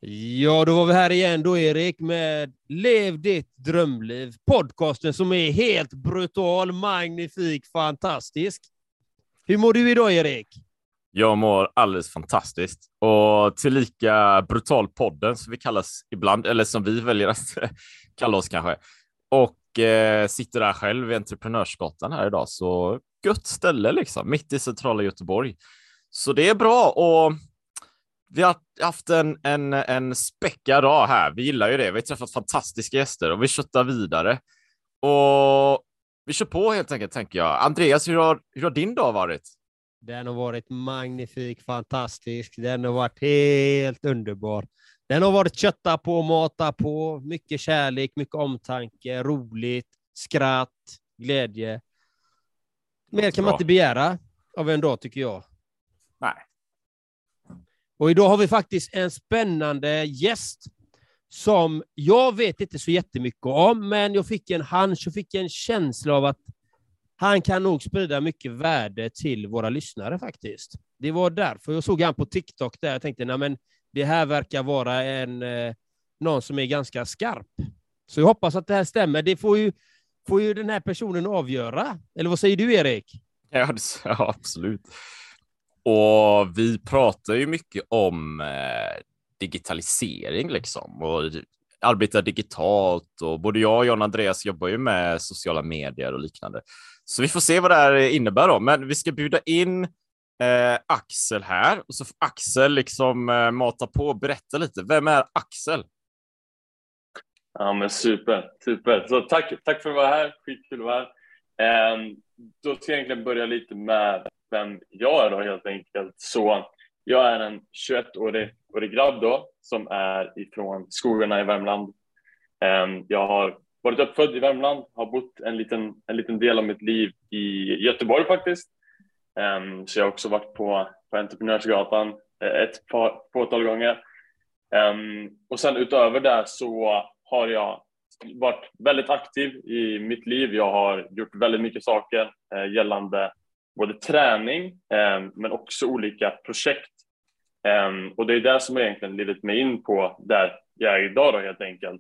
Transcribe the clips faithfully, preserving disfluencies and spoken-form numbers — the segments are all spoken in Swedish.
Ja, då var vi här igen då, Erik, med Lev ditt drömliv. Podcasten som är helt brutal, magnifik, fantastisk. Hur mår du idag, Erik? Jag mår alldeles fantastiskt. Och tillika brutal podden som vi kallas ibland, eller som vi väljer att kalla oss kanske. Och eh, sitter där själv i Entreprenörsgatan här idag. Så gött ställe liksom, mitt i centrala Göteborg. Så det är bra, och vi har haft en, en, en späckad dag här. Vi gillar ju det. Vi har träffat fantastiska gäster och vi köttar vidare. Och vi kör på helt enkelt, tänker jag. Andreas, hur har, hur har din dag varit? Den har varit magnifik, fantastisk. Den har varit helt underbar. Den har varit kötta på, mata på. Mycket kärlek, mycket omtanke, roligt, skratt, glädje. Mer kan man inte begära av en dag, tycker jag. Nej. Och idag har vi faktiskt en spännande gäst som jag vet inte så jättemycket om, men jag fick en hunch, jag fick en känsla av att han kan nog sprida mycket värde till våra lyssnare faktiskt. Det var därför jag såg han på TikTok där jag tänkte, nej men det här verkar vara en eh, någon som är ganska skarp. Så jag hoppas att det här stämmer. Det får ju, får ju den här personen avgöra. Eller vad säger du, Erik? Ja, det, ja absolut. Och vi pratar ju mycket om eh, digitalisering liksom, och arbetar digitalt, och både jag och John Andreas jobbar ju med sociala medier och liknande. Så vi får se vad det här innebär då. Men vi ska bjuda in eh, Axel här, och så får Axel liksom eh, mata på och berätta lite. Vem är Axel? Ja, men super, super. Så tack, tack för att vara här. Skitkul att vara här. Eh, då ska jag egentligen börja lite med vem jag är då, helt enkelt. Så jag är en tjugoett-årig grabb då, som är ifrån skogarna i Värmland. Eh, jag har varit uppfödd i Värmland, har bott en liten, en liten del av mitt liv i Göteborg faktiskt. Um, så jag har också varit på, på Entreprenörsgatan ett par, fåtal gånger. Um, och sen utöver det så har jag varit väldigt aktiv i mitt liv. Jag har gjort väldigt mycket saker uh, gällande både träning um, men också olika projekt. Um, och det är det som jag egentligen lidit mig in på där jag är idag då, helt enkelt.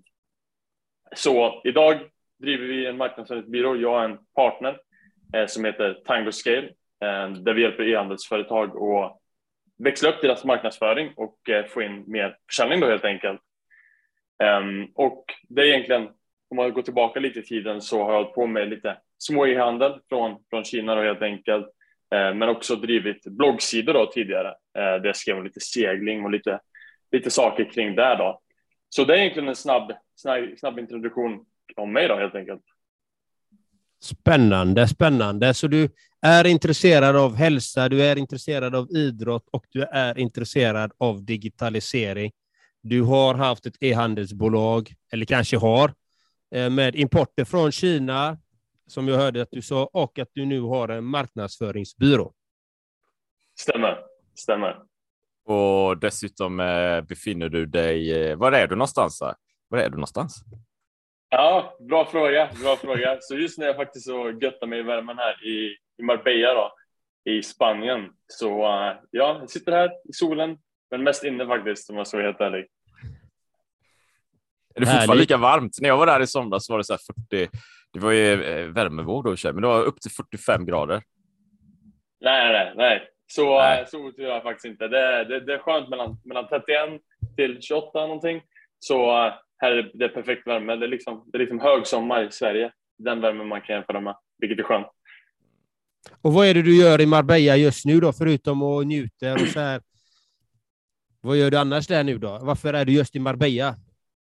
Så idag driver vi en marknadsföringsbyrå. Jag är en partner eh, som heter Tango Scale, eh, där vi hjälper e-handelsföretag att växla upp deras marknadsföring och eh, få in mer försäljning då, helt enkelt. Um, och det är egentligen, om man går tillbaka lite i tiden, så har jag hållit på med lite små e-handel från, från Kina då, helt enkelt. Eh, men också drivit bloggsidor då tidigare, eh, där jag skrev lite segling och lite, lite saker kring det då. Så det är egentligen en snabb, snabb, snabb introduktion om mig då, helt enkelt. Spännande, spännande. Så du är intresserad av hälsa, du är intresserad av idrott och du är intresserad av digitalisering. Du har haft ett e-handelsbolag, eller kanske har, med importer från Kina, som jag hörde att du sa, och att du nu har en marknadsföringsbyrå. Stämmer, stämmer. Och dessutom eh, befinner du dig... Eh, var är du någonstans? Här? Var är du någonstans? Ja, bra fråga. Bra fråga. Så just nu är jag faktiskt så göttar mig i värmen här i, i Marbella då, i Spanien. Så uh, ja, jag sitter här i solen, men mest inne faktiskt, om jag ska vara helt ärlig. Är det fortfarande lika varmt? När jag var där i somras var det så här fyrtio... Det var ju eh, värmevåg då, men det var upp till fyrtiofem grader. Nej, nej, nej. Så, nej. Så otur jag faktiskt inte. Det, det, det är skönt mellan, mellan trettioett till tjugoåtta någonting. Så här är det perfekt värme. Det är liksom, det är liksom högsommar i Sverige. Den värmen man kan jämföra med, vilket är skönt. Och vad är det du gör i Marbella just nu då, förutom att njuta och så här? Vad gör du annars där nu då? Varför är du just i Marbella?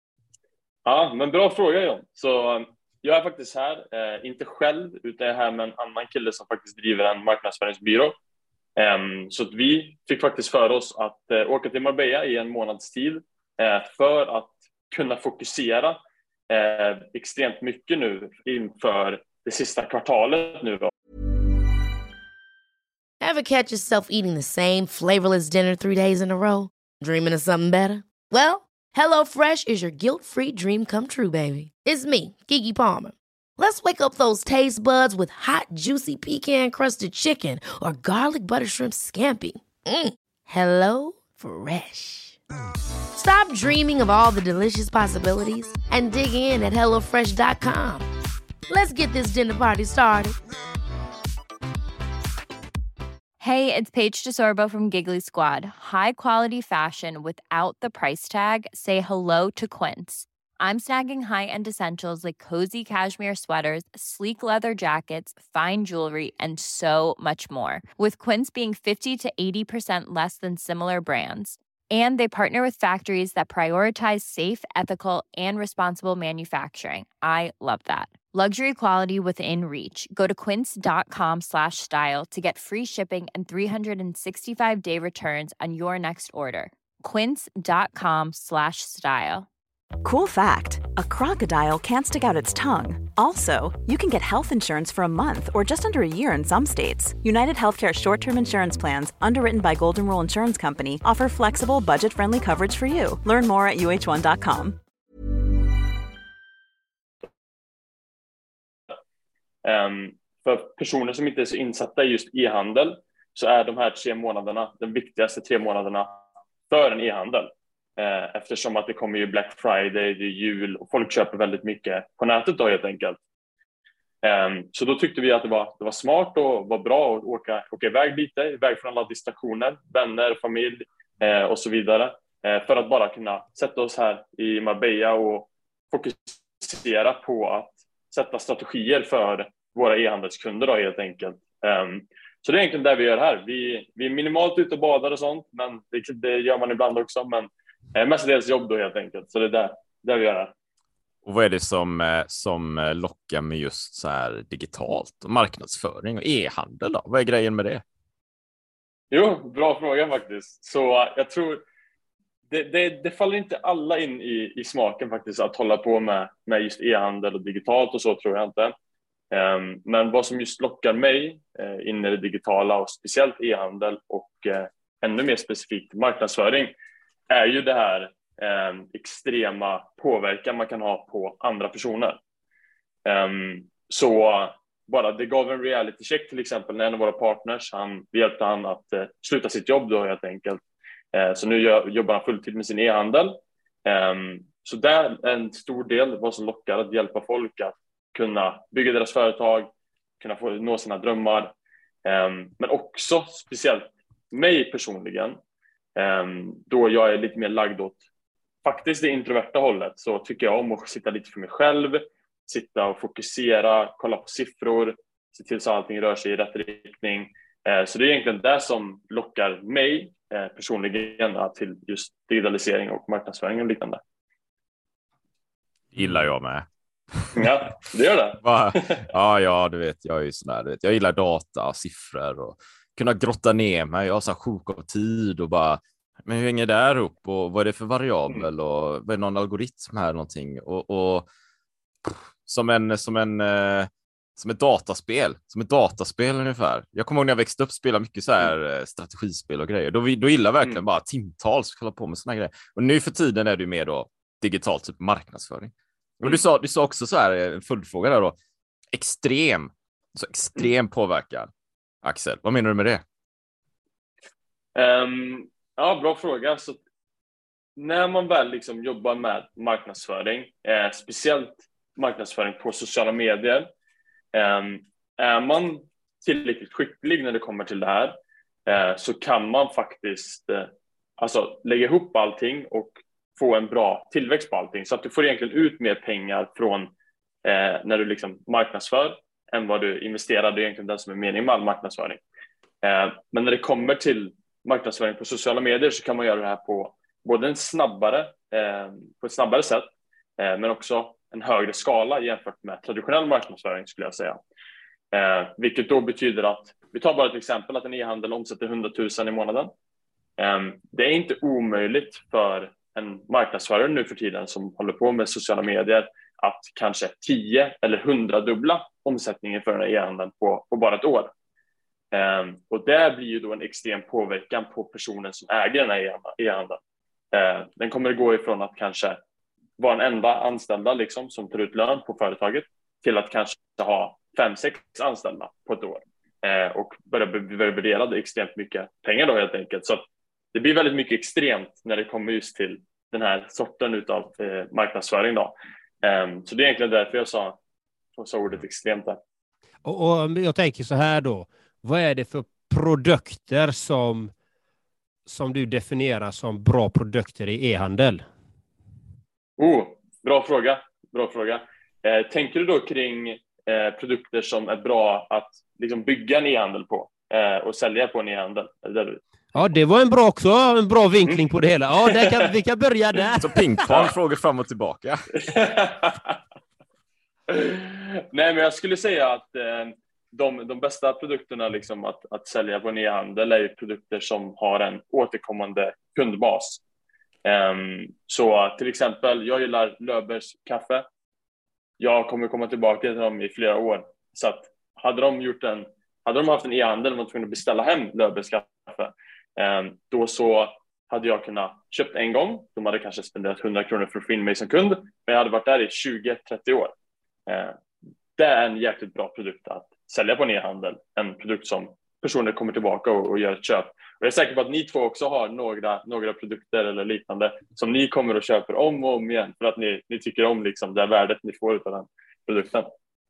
Ja, men bra fråga, John. Så jag är faktiskt här, eh, inte själv, utan jag är här med en annan kille som faktiskt driver en marknadsföringsbyrå. Um, så att vi fick faktiskt för oss att uh, åka till Marbella i en månads tid uh, för att kunna fokusera uh, extremt mycket nu inför det sista kvartalet nu då. Ever catch yourself eating the same flavorless dinner three days in a row? Dreaming of something better? Well, HelloFresh is your guilt-free dream come true, baby. It's me, Keke Palmer. Let's wake up those taste buds with hot, juicy pecan-crusted chicken or garlic butter shrimp scampi. Mm. Hello Fresh. Stop dreaming of all the delicious possibilities and dig in at hello fresh dot com. Let's get this dinner party started. Hey, it's Paige DeSorbo from Giggly Squad. High quality fashion without the price tag. Say hello to Quince. I'm snagging high-end essentials like cozy cashmere sweaters, sleek leather jackets, fine jewelry, and so much more. With Quince being fifty to eighty percent less than similar brands. And they partner with factories that prioritize safe, ethical, and responsible manufacturing. I love that. Luxury quality within reach. Go to quince.com slash style to get free shipping and three sixty-five day returns on your next order. Quince.com slash style. Cool fact, a crocodile can't stick out its tongue. Also, you can get health insurance for a month or just under a year in some states. United Healthcare short-term insurance plans, underwritten by Golden Rule Insurance Company, offer flexible, budget-friendly coverage for you. Learn more at u h one dot com. Um, för personer som inte är så insatta i just e-handel så är de här tre månaderna de viktigaste tre månaderna för en e-handel. Eh, eftersom att det kommer ju Black Friday, det är jul och folk köper väldigt mycket på nätet då helt enkelt. Um, så då tyckte vi att det var, det var smart och var bra att åka, åka iväg lite, iväg från alla distraktioner, vänner, familj eh, och så vidare. Eh, för att bara kunna sätta oss här i Marbella och fokusera på att sätta strategier för våra e-handelskunder då helt enkelt. Um, så det är egentligen det vi gör här. Vi, vi är minimalt ute och badar och sånt, men det, det gör man ibland också. Men eh, mestadels jobb då helt enkelt. Så det är där, där vi gör här. Och vad är det som, som lockar med just så här digitalt och marknadsföring och e-handel då? Vad är grejen med det? Jo, bra fråga faktiskt. Så jag tror det, det, det faller inte alla in i, i smaken faktiskt att hålla på med, med just e-handel och digitalt och så tror jag inte. Um, men vad som just lockar mig uh, in i det digitala och speciellt e-handel och uh, ännu mer specifikt marknadsföring är ju det här um, extrema påverkan man kan ha på andra personer. Um, så bara det gav en reality check till exempel när en av våra partners, han, vi hjälpte han att uh, sluta sitt jobb då helt enkelt. Uh, så nu gör, jobbar han fulltid med sin e-handel. Um, så det är en stor del vad som lockar att hjälpa folk att kunna bygga deras företag, kunna få nå sina drömmar. Um, men också speciellt mig personligen, um, då jag är lite mer lagd åt faktiskt det introverta hållet, så tycker jag om att sitta lite för mig själv, sitta och fokusera, kolla på siffror, se till så att allting rör sig i rätt riktning. Uh, så det är egentligen det som lockar mig uh, personligen till just digitalisering och marknadsföring och liknande. Gillar jag med. Ja, det gör det. ja, ja, du vet, jag är ju sån där, du vet, jag gillar data och siffror och kunna grotta ner mig. Jag har så här sjok av tid och bara, men hur hänger det där upp och vad är det för variabel mm. och vad är någon algoritm här någonting och, och som en som en som ett dataspel, som ett dataspel ungefär. Jag kommer ihåg när jag växte upp spela mycket så här mm. strategispel och grejer. Då vi då gillar verkligen mm. bara timtals att kolla på med såna grejer. Och nu för tiden är det ju mer då digitalt typ marknadsföring. Och du sa, du sa också så här, en följdfråga där då. Extrem, så extrem påverkan. Axel, vad menar du med det? Um, ja, bra fråga. Så när man väl liksom jobbar med marknadsföring, eh, speciellt marknadsföring på sociala medier, eh, är man tillräckligt skicklig när det kommer till det här, eh, så kan man faktiskt eh, alltså lägga ihop allting och få en bra tillväxt på allting, så att du får egentligen ut mer pengar från eh, när du liksom marknadsför än vad du investerar. Det är egentligen den som är meningen med all marknadsföring. Eh, men när det kommer till marknadsföring på sociala medier så kan man göra det här på både en snabbare, eh, på ett snabbare sätt, eh, men också en högre skala jämfört med traditionell marknadsföring skulle jag säga. Eh, vilket då betyder att, vi tar bara ett exempel, att en e-handel omsätter hundratusen i månaden. Eh, det är inte omöjligt för en marknadsförare nu för tiden som håller på med sociala medier att kanske tio eller hundra dubbla omsättningen för den här e-handeln på, på bara ett år. Um, och det blir ju då en extrem påverkan på personen som äger den här e-handeln. Uh, den kommer att gå ifrån att kanske vara en enda anställda liksom, som tar ut lön på företaget till att kanske ha fem, sex anställda på ett år. Uh, och börja börja värdera extremt mycket pengar då helt enkelt. Så att det blir väldigt mycket extremt när det kommer just till den här sorten utav eh, marknadsföring då. Um, så det är egentligen därför jag sa, jag sa ordet extremt där. Och, och jag tänker så här då, vad är det för produkter som, som du definierar som bra produkter i e-handel? Oh, bra fråga. Bra fråga. Eh, tänker du då kring eh, produkter som är bra att liksom bygga en e-handel på eh, och sälja på en e-handel? Det ja, det var en bra också, en bra vinkling på det hela. Ja, där kan, vi kan börja där. Så pingpong, frågor fram och tillbaka. Nej, men jag skulle säga att eh, de, de bästa produkterna liksom att, att sälja på en e-handel är produkter som har en återkommande kundbas. Um, så till exempel, jag gillar Löfbergs kaffe. Jag kommer komma tillbaka till dem i flera år. Så att hade de gjort en, hade de haft en e-handel och man tvungen att beställa hem Löfbergs kaffe, um, då så hade jag kunnat köpt en gång. De hade kanske spenderat hundra kronor för att få in mig som kund, men jag hade varit där i tjugo till trettio år. Uh, det är en jäkligt bra produkt att sälja på en e-handel. En produkt som personer kommer tillbaka och, och gör ett köp. Och jag är säker på att ni två också har några, några produkter eller liknande som ni kommer att köpa om och om igen för att ni, ni tycker om liksom det värdet ni får av den produkten.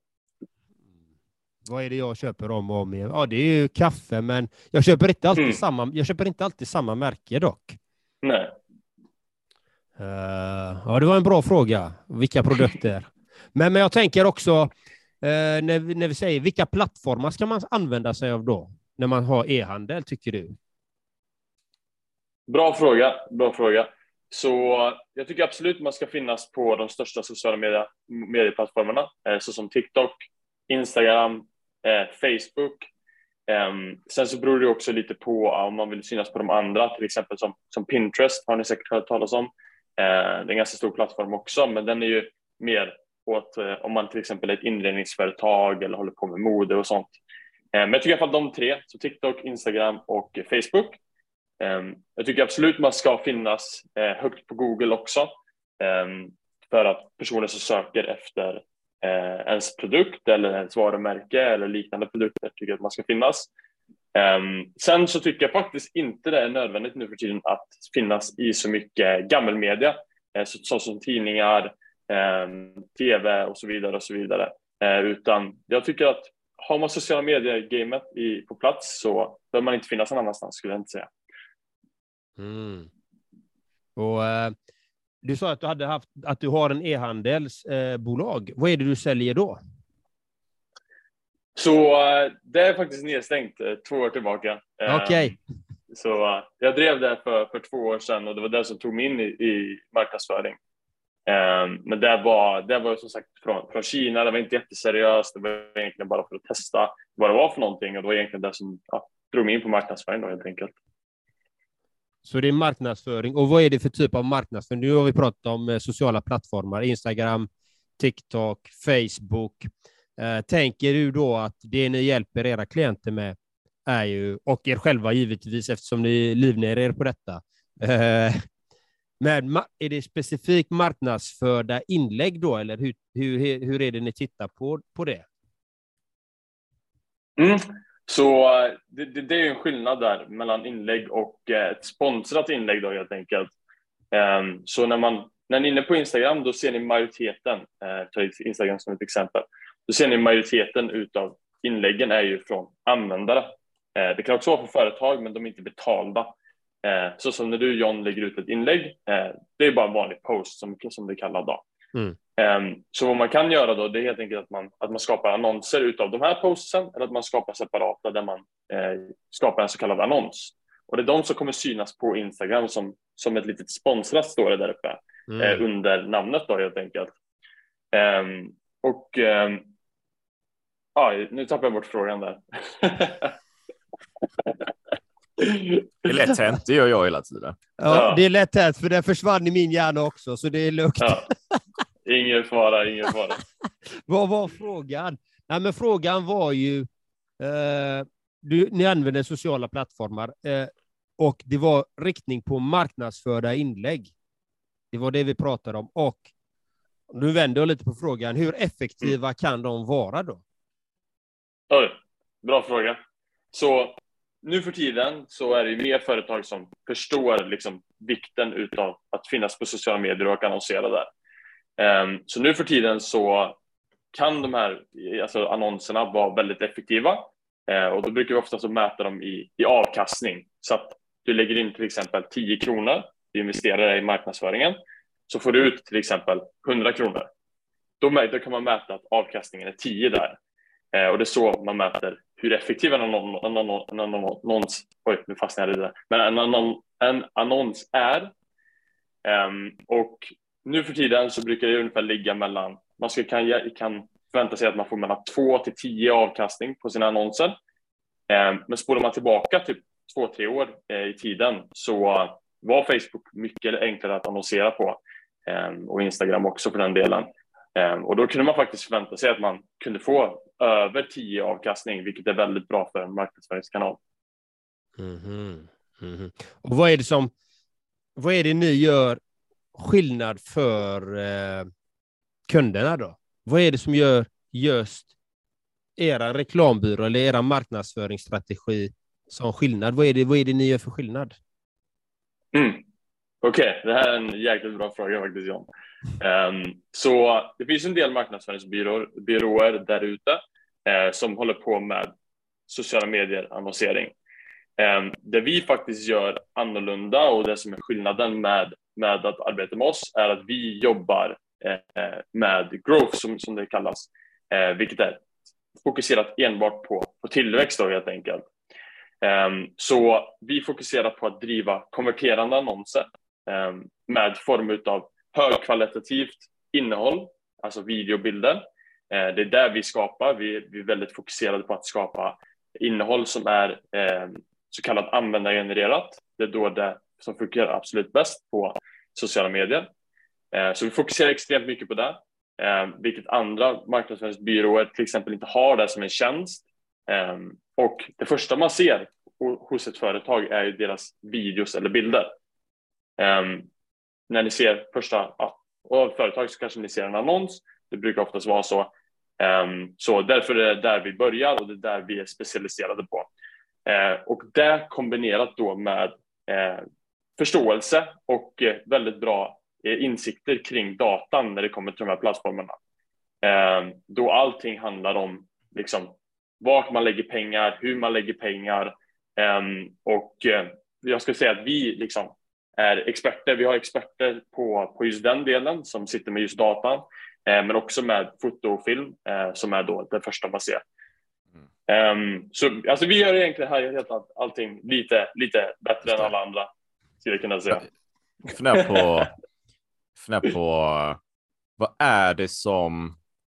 Vad är det jag köper om och om igen? Ja, det är ju kaffe, men jag köper inte alltid, Mm. samma, jag köper inte alltid samma märke dock. Nej. Uh, ja, det var en bra fråga. Vilka produkter? men, men jag tänker också, uh, när, vi, när vi säger vilka plattformar ska man använda sig av då? När man har e-handel, tycker du? Bra fråga, bra fråga. Så jag tycker absolut man ska finnas på de största sociala media, medieplattformarna, eh, såsom TikTok, Instagram, eh, Facebook. Eh, sen så beror det också lite på om man vill synas på de andra, till exempel som, som Pinterest har ni säkert hört talas om. Eh, det är en ganska stor plattform också, men den är ju mer åt eh, om man till exempel är ett inredningsföretag eller håller på med mode och sånt. Eh, men jag tycker i alla fall de tre, så TikTok, Instagram och Facebook. Jag tycker absolut man ska finnas högt på Google också, för att personer som söker efter ens produkt eller ens varumärke eller liknande produkter tycker att man ska finnas. Sen så tycker jag faktiskt inte det är nödvändigt nu för tiden att finnas i så mycket gammelmedia, så som tidningar, tv och så vidare och så vidare. Utan jag tycker att har man sociala medier-gamet på plats så bör man inte finnas någon annanstans, skulle jag inte säga. Mm. Och eh, du sa att du hade haft att du har en e-handelsbolag. Eh, Vad är det du säljer då? Så eh, det är faktiskt nedstängt eh, två år tillbaka. Eh, Okej. Okay. Så eh, jag drev det för, för två år sedan och det var det som tog mig in i, i marknadsföring. Eh, men det var, det var som sagt från, från Kina. Det var inte jätteseriöst. Det var egentligen bara för att testa vad det var för någonting. Och det var egentligen det som ja, drog mig in på marknadsföring då, helt enkelt. Så det är marknadsföring. Och vad är det för typ av marknadsföring? Nu har vi pratat om sociala plattformar, Instagram, TikTok, Facebook. Eh, tänker du då att det ni hjälper era klienter med är ju, och er själva givetvis eftersom ni livnär er på detta, eh, men är det specifikt marknadsförda inlägg då, eller hur, hur, hur är det ni tittar på, på det? Mm. Så det, det, det är ju en skillnad där mellan inlägg och ett sponsrat inlägg då, helt enkelt. Um, så när, man, när ni är inne på Instagram, då ser ni majoriteten, uh, ta Instagram som ett exempel, då ser ni majoriteten utav inläggen är ju från användare. Uh, det kan också vara för företag, men de är inte betalda. Uh, så som när du, John, lägger ut ett inlägg, uh, det är bara en vanlig post som, som det kallas då. Mm. Um, så vad man kan göra då, det är helt enkelt att man, att man skapar annonser utav de här postsen, eller att man skapar separata där man eh, skapar en så kallad annons. Och det är de som kommer synas på Instagram som, som ett litet sponsrat, står det där uppe, mm. eh, under namnet då, helt enkelt. Um, och um, ah, nu tappar jag bort frågan där. Det är lätt hänt, det gör jag hela tiden. Ja, ja. Det är lätt hänt, för det försvann i min hjärna också, så det är lugnt. Ja. Ingen fara, ingen fara. Vad var frågan? Nej, men frågan var ju, eh, du, ni använder sociala plattformar eh, och det var riktning på marknadsförda inlägg. Det var det vi pratade om. Och nu vänder jag lite på frågan, hur effektiva mm. kan de vara då? Oj, bra fråga. Så nu för tiden så är det mer företag som förstår liksom vikten utav att finnas på sociala medier och annonsera där. Um, så nu för tiden så kan de här alltså annonserna vara väldigt effektiva. Uh, och då brukar vi ofta så mäta dem i, i avkastning. Så att du lägger in till exempel tio kronor, du investerar i marknadsföringen, så får du ut till exempel hundra kronor. Då, då kan man mäta att avkastningen är tio där. Uh, och det är så man mäter hur effektiv en annons, en annons, en annons oj, nu fastnade jag i det där. Men en, annons, en annons är. Um, och nu för tiden så brukar det ungefär ligga mellan, man ska, kan, kan förvänta sig att man får mellan två till tio avkastning på sina annonser. Um, men spolar man tillbaka typ två, tre år uh, i tiden så var Facebook mycket enklare att annonsera på. Um, och Instagram också för den delen. Um, och då kunde man faktiskt förvänta sig att man kunde få över tio avkastning, vilket är väldigt bra för en marknadsföringskanal. Mm-hmm. Mm-hmm. Och vad är det som, vad är det ni gör skillnad för eh, kunderna då? Vad är det som gör just era reklambyrå eller era marknadsföringsstrategi som skillnad? Vad är det, vad är det ni gör för skillnad? Mm. Okej, okay. Det här är en jäkligt bra fråga faktiskt, John. Um, så det finns en del marknadsföringsbyråer byråer där ute uh, som håller på med sociala medier annonsering. Um, det vi faktiskt gör annorlunda och det som är skillnaden med, med att arbeta med oss är att vi jobbar uh, med growth som, som det kallas, uh, vilket är fokuserat enbart på, på tillväxt då, helt enkelt. Um, så vi fokuserar på att driva konverterande annonser um, med form av högkvalitativt innehåll, alltså videobilder. Uh, det är där vi skapar. Vi, vi är väldigt fokuserade på att skapa innehåll som är uh, så kallat användargenererat. Det är då det som fungerar absolut bäst på sociala medier. Uh, så vi fokuserar extremt mycket på det, uh, vilket andra marknadsföringsbyråer till exempel inte har det som en tjänst. Um, och det första man ser hos ett företag är ju deras videos eller bilder. Um, när ni ser första ja, och företag så kanske ni ser en annons. Det brukar oftast vara så. Um, så därför är det där vi börjar och det är där vi är specialiserade på. Uh, och det kombinerat då med uh, förståelse och uh, väldigt bra uh, insikter kring datan när det kommer till de här plattformarna. Uh, då allting handlar om liksom vart man lägger pengar, hur man lägger pengar. Um, och uh, jag ska säga att vi liksom är experter. Vi har experter på, på just den delen som sitter med just datan. Uh, men också med foto och film uh, som är då det första man ser. Um, så alltså, vi gör egentligen här helt all, allting lite, lite bättre än alla andra. Skulle jag kunna säga. Fundera på, fundera på vad är det som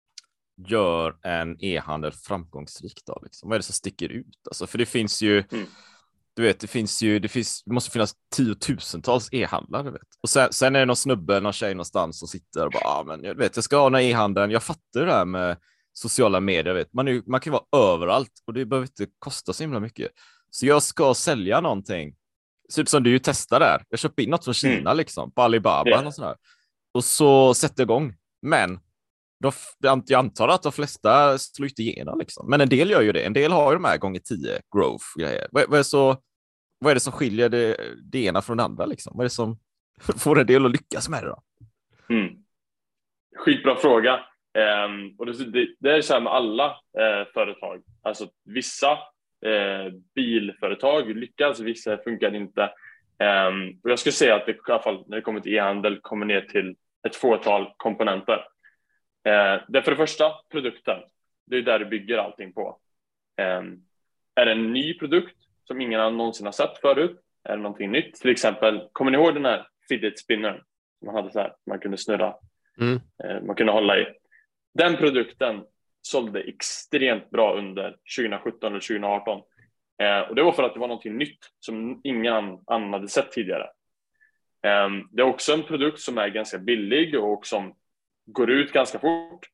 gör en e-handel framgångsrik då, liksom? Vad är det som sticker ut? Alltså, för det finns ju mm. du vet, det finns ju det, finns, det måste finnas tiotusentals e-handlare, vet. Och sen, sen är det någon snubbe, någon tjej någonstans som sitter och bara, ah, men jag vet, jag ska ha den här e-handeln, jag fattar det här med sociala medier, vet. Man, är, man kan ju vara överallt och det behöver inte kosta så himla mycket. Så jag ska sälja någonting, så ut som du testar där, jag köper in något från Kina mm. liksom, på Alibaba yeah. och sådär. Och så sätter igång, men då, jag antar att de flesta slår inte igenom liksom. Men en del gör ju det. En del har ju de här gånger tio growth-grejer. Vad, vad, är så, vad är det som skiljer det, det ena från det andra liksom? Vad är det som får en del att lyckas med det då? Mm. Skitbra fråga. Um, och det, det, det är så här med alla uh, företag. Alltså vissa uh, bilföretag lyckas, vissa funkar inte. Um, och jag skulle säga att det i alla fall när det kommer till e-handel kommer ner till ett fåtal komponenter. Eh, det är för det första produkten. Det är där du bygger allting på. Eh, är det en ny produkt som ingen någonsin har sett förut? Är det någonting nytt? Till exempel, kommer ni ihåg den här fidget spinner man hade så här, man kunde snurra, mm. eh, man kunde hålla i. Den produkten sålde extremt bra under tjugohundrasjutton eller tjugohundraarton. Eh, och det var för att det var någonting nytt som ingen annan hade sett tidigare. Eh, det är också en produkt som är ganska billig och som går ut ganska fort.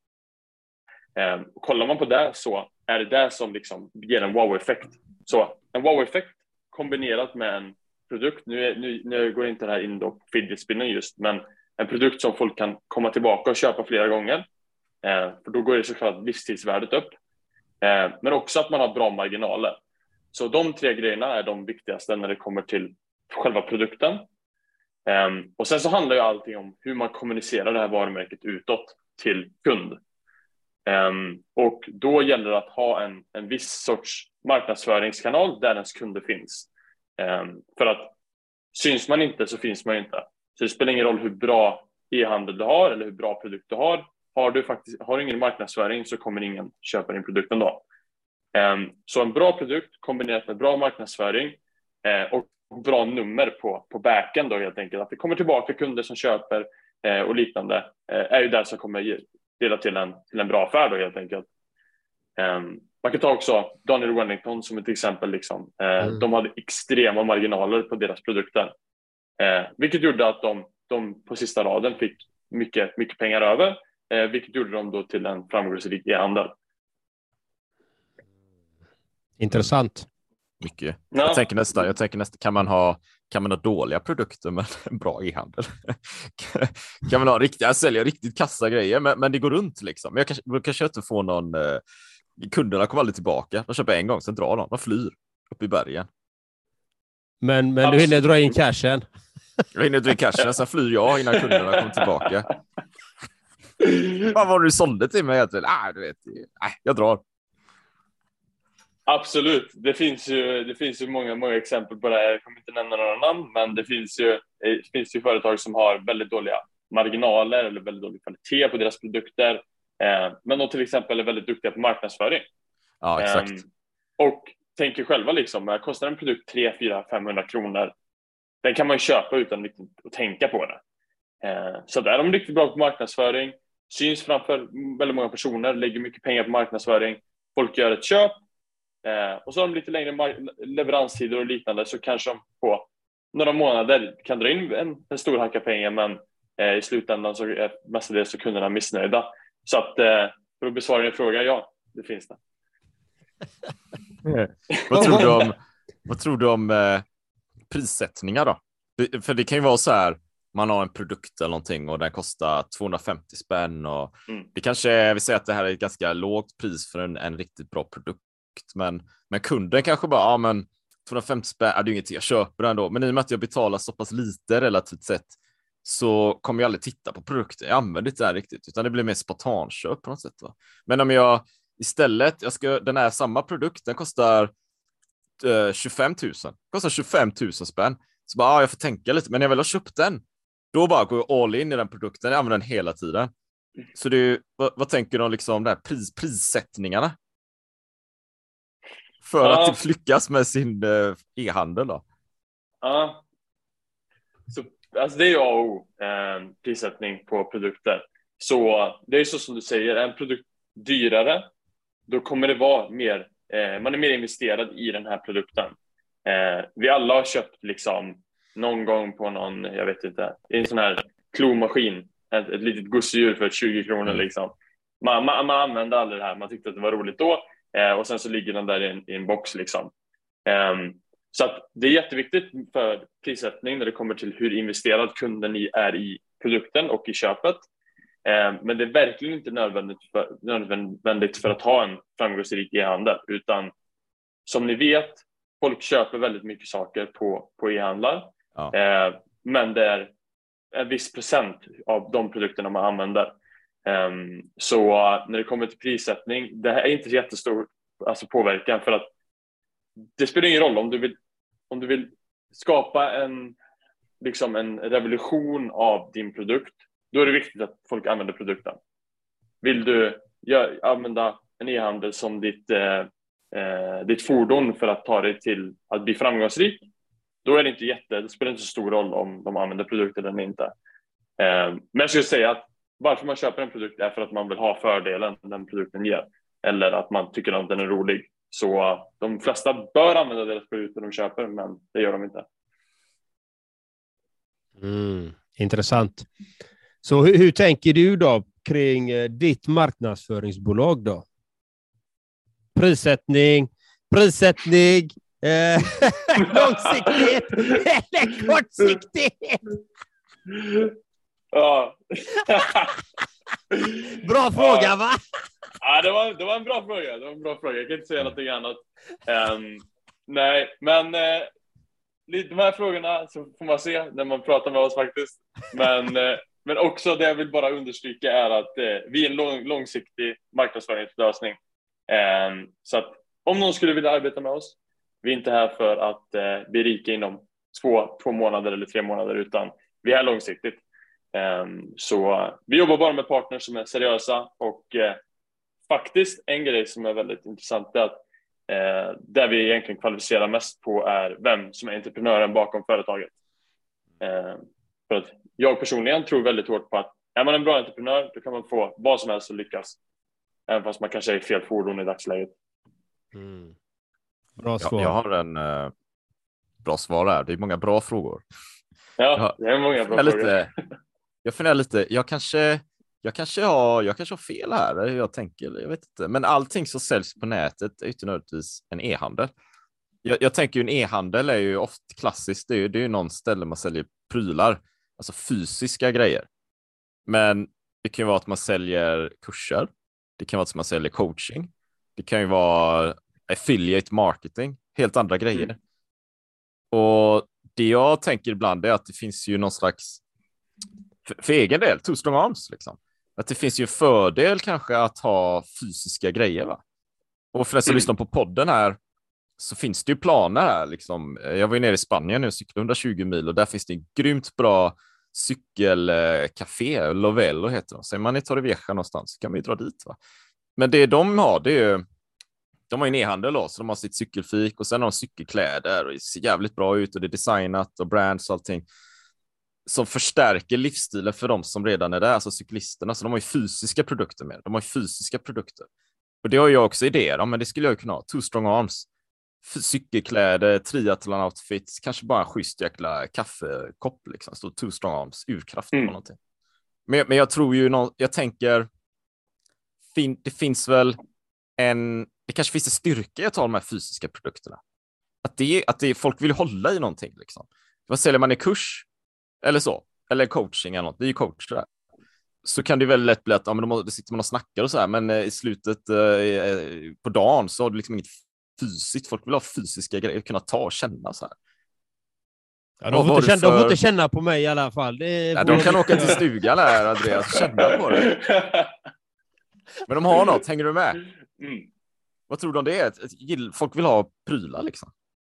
Eh, kollar man på det så är det det som liksom ger en wow-effekt. Så en wow-effekt kombinerat med en produkt, nu, är, nu, nu går inte det här in då på fidget spinner just, men en produkt som folk kan komma tillbaka och köpa flera gånger. Eh, för då går det såklart livstidsvärdet upp. Eh, men också att man har bra marginaler. Så de tre grejerna är de viktigaste när det kommer till själva produkten. Um, och sen så handlar ju allting om hur man kommunicerar det här varumärket utåt till kund. Um, och då gäller det att ha en, en viss sorts marknadsföringskanal där ens kunder finns. Um, för att syns man inte så finns man inte. Så det spelar ingen roll hur bra e-handel du har eller hur bra produkt du har. Har du faktiskt har du ingen marknadsföring så kommer ingen köpa din produkt ändå. Um, så en bra produkt kombinerat med bra marknadsföring uh, och bra nummer på, på backen då helt enkelt. Att det kommer tillbaka kunder som köper uh, och liknande uh, är ju där som kommer ge, leda till en, till en bra affär då helt enkelt. Um, man kan ta också Daniel Wellington som ett exempel. Liksom. Uh, mm. De hade extrema marginaler på deras produkter. Uh, vilket gjorde att de, de på sista raden fick mycket, mycket pengar över. Uh, vilket gjorde dem då till en framgångsrik e-handel. Intressant. Mycket. Ja. Jag tänker nästan, jag tänker nästan kan man ha kan man ha dåliga produkter men en bra e-handel? Kan man ha riktigt jag säljer riktigt kassa grejer men, men det går runt liksom. Men jag kanske jag kanske inte får någon eh, kunderna kommer aldrig tillbaka. De köper en gång sen drar de. De flyr upp i bergen. Men men du hinner dra in cashen. Jag hinner dra in cashen sen flyr jag innan kunderna kommer tillbaka. Vad var det du sålde till mig egentligen? Ah, du vet. Nej, jag drar. Absolut. Det finns ju, det finns ju många, många exempel på det här. Jag kommer inte nämna några namn, men det finns ju, det finns ju företag som har väldigt dåliga marginaler eller väldigt dålig kvalitet på deras produkter. Eh, men de till exempel är väldigt duktiga på marknadsföring. Ja, exakt. Eh, och tänker själva liksom, kostar en produkt tre, fyra, femhundra kronor. Den kan man ju köpa utan att tänka på det. Eh, så där är de riktigt bra på marknadsföring. Syns framför väldigt många personer, lägger mycket pengar på marknadsföring. Folk gör ett köp. Eh, och så har de lite längre mar- leveranstider och liknande så kanske de på några månader kan dra in en, en stor hacka pengar men eh, i slutändan så är mestadels så kunderna missnöjda. Så att eh, för att besvara din fråga, ja, det finns det. Vad tror du om, vad tror du om eh, prissättningar då? För det kan ju vara så här, man har en produkt eller någonting och den kostar tvåhundrafemtio spänn och mm. det kanske, vi säger att det här är ett ganska lågt pris för en, en riktigt bra produkt. Men, men kunden kanske bara, ja men tvåhundrafemtio spänn, ja, det är inget jag köper den då. Men i och med att jag betalar så pass lite relativt sett så kommer jag aldrig titta på produkten. Jag använder inte det här riktigt, utan det blir mer spontanköp på något sätt. Va? Men om jag istället, jag ska, den här samma produkt, den kostar eh, tjugofem tusen. Kostar tjugofem tusen spänn. Så bara, ja, jag får tänka lite. Men när jag väl har köpt den, då bara går jag all in i den produkten. Jag använder den hela tiden. Så det är, vad, vad tänker du om liksom där pris, prissättningarna? För ja. att lyckas med sin uh, e-handel då? Ja. Så, alltså det är ju A och O, eh, prissättning på produkter. Så det är så som du säger, en produkt dyrare, då kommer det vara mer, eh, man är mer investerad i den här produkten. Eh, vi alla har köpt liksom någon gång på någon, jag vet inte, en sån här klomaskin, ett, ett litet gosedjur för tjugo kronor liksom. Man, man, man använde aldrig det här, man tyckte att det var roligt då. Eh, och sen så ligger den där i en, i en box liksom. Eh, så att det är jätteviktigt för prissättning när det kommer till hur investerad kunden i är i produkten och i köpet. Eh, men det är verkligen inte nödvändigt för, nödvändigt för att ha en framgångsrik e-handel. Utan som ni vet, folk köper väldigt mycket saker på, på e-handlar. Ja. Eh, men det är en viss procent av de produkterna man använder. Um, så uh, när det kommer till prissättning, det här är inte jättestor alltså, påverkan för att det spelar ingen roll om du vill, om du vill skapa en, liksom en revolution av din produkt, då är det viktigt att folk använder produkten. Vill du gör, använda en e-handel som ditt, eh, eh, ditt fordon för att ta dig till att bli framgångsrik, då är det inte jätte, det spelar inte så stor roll om de använder produkten eller inte. Eh, men jag skulle säga att varför man köper en produkt är för att man vill ha fördelen den produkten ger. Eller att man tycker att den är rolig. Så de flesta bör använda deras produkter de köper, men det gör de inte. Mm, intressant. Så hur, hur tänker du då kring eh, ditt marknadsföringsbolag då? Prissättning, prissättning, eh, långsiktighet eller kortsiktighet? Ja. Bra fråga, va? Ja, det var, det var en bra fråga. Det var en bra fråga. Jag kan inte säga någonting annat. Um, nej, men eh, lite de här frågorna så får man se när man pratar med oss faktiskt. Men, eh, men också det jag vill bara understryka är att eh, vi är en lång, långsiktig marknadsföringslösning. Eh, så att om någon skulle vilja arbeta med oss, vi är inte här för att eh, bli rika inom två, två månader eller tre månader, utan vi är långsiktigt. Eh, så vi jobbar bara med partners som är seriösa och eh, faktiskt en grej som är väldigt intressant är att eh, där vi egentligen kvalificerar mest på är vem som är entreprenören bakom företaget. Eh, för att jag personligen tror väldigt hårt på att är man en bra entreprenör, då kan man få vad som helst att lyckas. Även fast man kanske är i fel fordon i dagsläget. Mm. Bra svar. Jag, jag har en uh, bra svar här. Det är många bra frågor. Ja, det är många bra jag frågor. Lite, jag funderar lite, jag kanske, jag, kanske har, jag kanske har fel här. Jag tänker, jag vet inte. Men allting som säljs på nätet är inte nödvändigtvis en e-handel. Jag, jag tänker ju en e-handel är ju ofta klassiskt. Det är ju, det är ju någon ställe man säljer prylar. Alltså fysiska grejer. Men det kan ju vara att man säljer kurser. Det kan vara att man säljer coaching. Det kan ju vara affiliate marketing. Helt andra grejer. Mm. Och det jag tänker ibland är att det finns ju någon slags, för, för egen del, two strong arms liksom. Att det finns ju en fördel kanske att ha fysiska grejer, va? Och för att mm. lyssna på podden här så finns det ju planer här liksom. Jag var ju nere i Spanien nu och cyklade hundratjugo mil och där finns det en grymt bra cykelcafé, Lovello heter det. Säger man i Torrevieja någonstans så kan man ju dra dit, va? Men det de har, det är ju, de har ju en e-handel då, så de har sitt cykelfik och sen har de cykelkläder och det ser jävligt bra ut och det är designat och brands och allting som förstärker livsstilen för de som redan är där, alltså cyklisterna. Så de har ju fysiska produkter med. De har ju fysiska produkter. Och det har jag också idéer om, men det skulle jag kunna ha. Two strong arms. Cykelkläder, triathlon outfits, kanske bara en schysst jäkla kaffekopp liksom. Så two strong arms, urkraft mm. på någonting. Men, men jag tror ju, någon, jag tänker fin, det finns väl en, det kanske finns en styrka i att ha de här fysiska produkterna. Att det, att det, folk vill hålla i någonting liksom. Vad säljer man i kurs? Eller så. Eller coaching eller något. Det är ju coach där. Så kan det väldigt lätt bli att ja, men då sitter man och snackar och så här. Men eh, i slutet eh, på dagen så har du liksom inget fysiskt. Folk vill ha fysiska grejer. Kunna ta och känna så här. Ja, de, får inte känna, för... de får inte känna på mig i alla fall. Det är... ja, de kan åka till stugan här, Andreas, och känna på det. Men de har något. Hänger du med? Mm. Vad tror du om det är? Folk vill ha prylar liksom.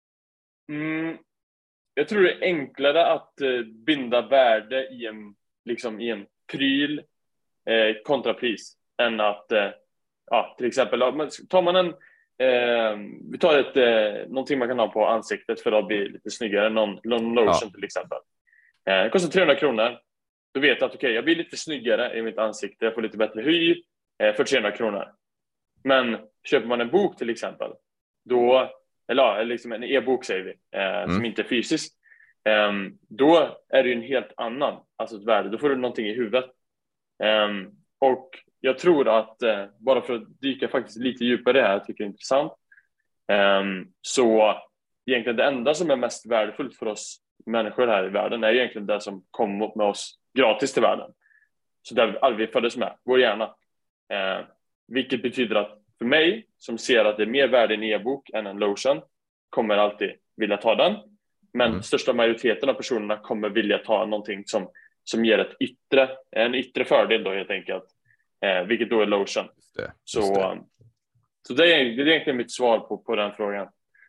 Mm. Jag tror det är enklare att eh, binda värde i en, liksom, i en pryl eh, kontra pris än att, eh, ja, till exempel, tar man en, eh, vi tar ett, eh, någonting man kan ha på ansiktet för att bli lite snyggare, någon, någon lotion ja. till exempel. Eh, det kostar trehundra kronor. Då vet jag att okej, okay, jag blir lite snyggare i mitt ansikte, jag får lite bättre hy eh, för trehundra kronor. Men köper man en bok till exempel, då eller liksom en e-bok säger vi, eh, mm. som inte är fysisk, eh, då är det ju en helt annan, alltså ett värde, då får du någonting i huvudet. Eh, och jag tror att, eh, bara för att dyka faktiskt lite djupare här, jag tycker det är intressant, eh, så egentligen det enda som är mest värdefullt för oss människor här i världen är egentligen det som kom med oss gratis till världen. Så där vi föddes med, vår hjärna. Eh, vilket betyder att för mig, som ser att det är mer värde i en e-bok än en lotion, kommer alltid vilja ta den. Men mm. största majoriteten av personerna kommer vilja ta någonting som, som ger ett yttre, en yttre fördel då helt enkelt. Eh, vilket då är lotion. Just det, just så det. så det, är, det är egentligen mitt svar på, på den frågan.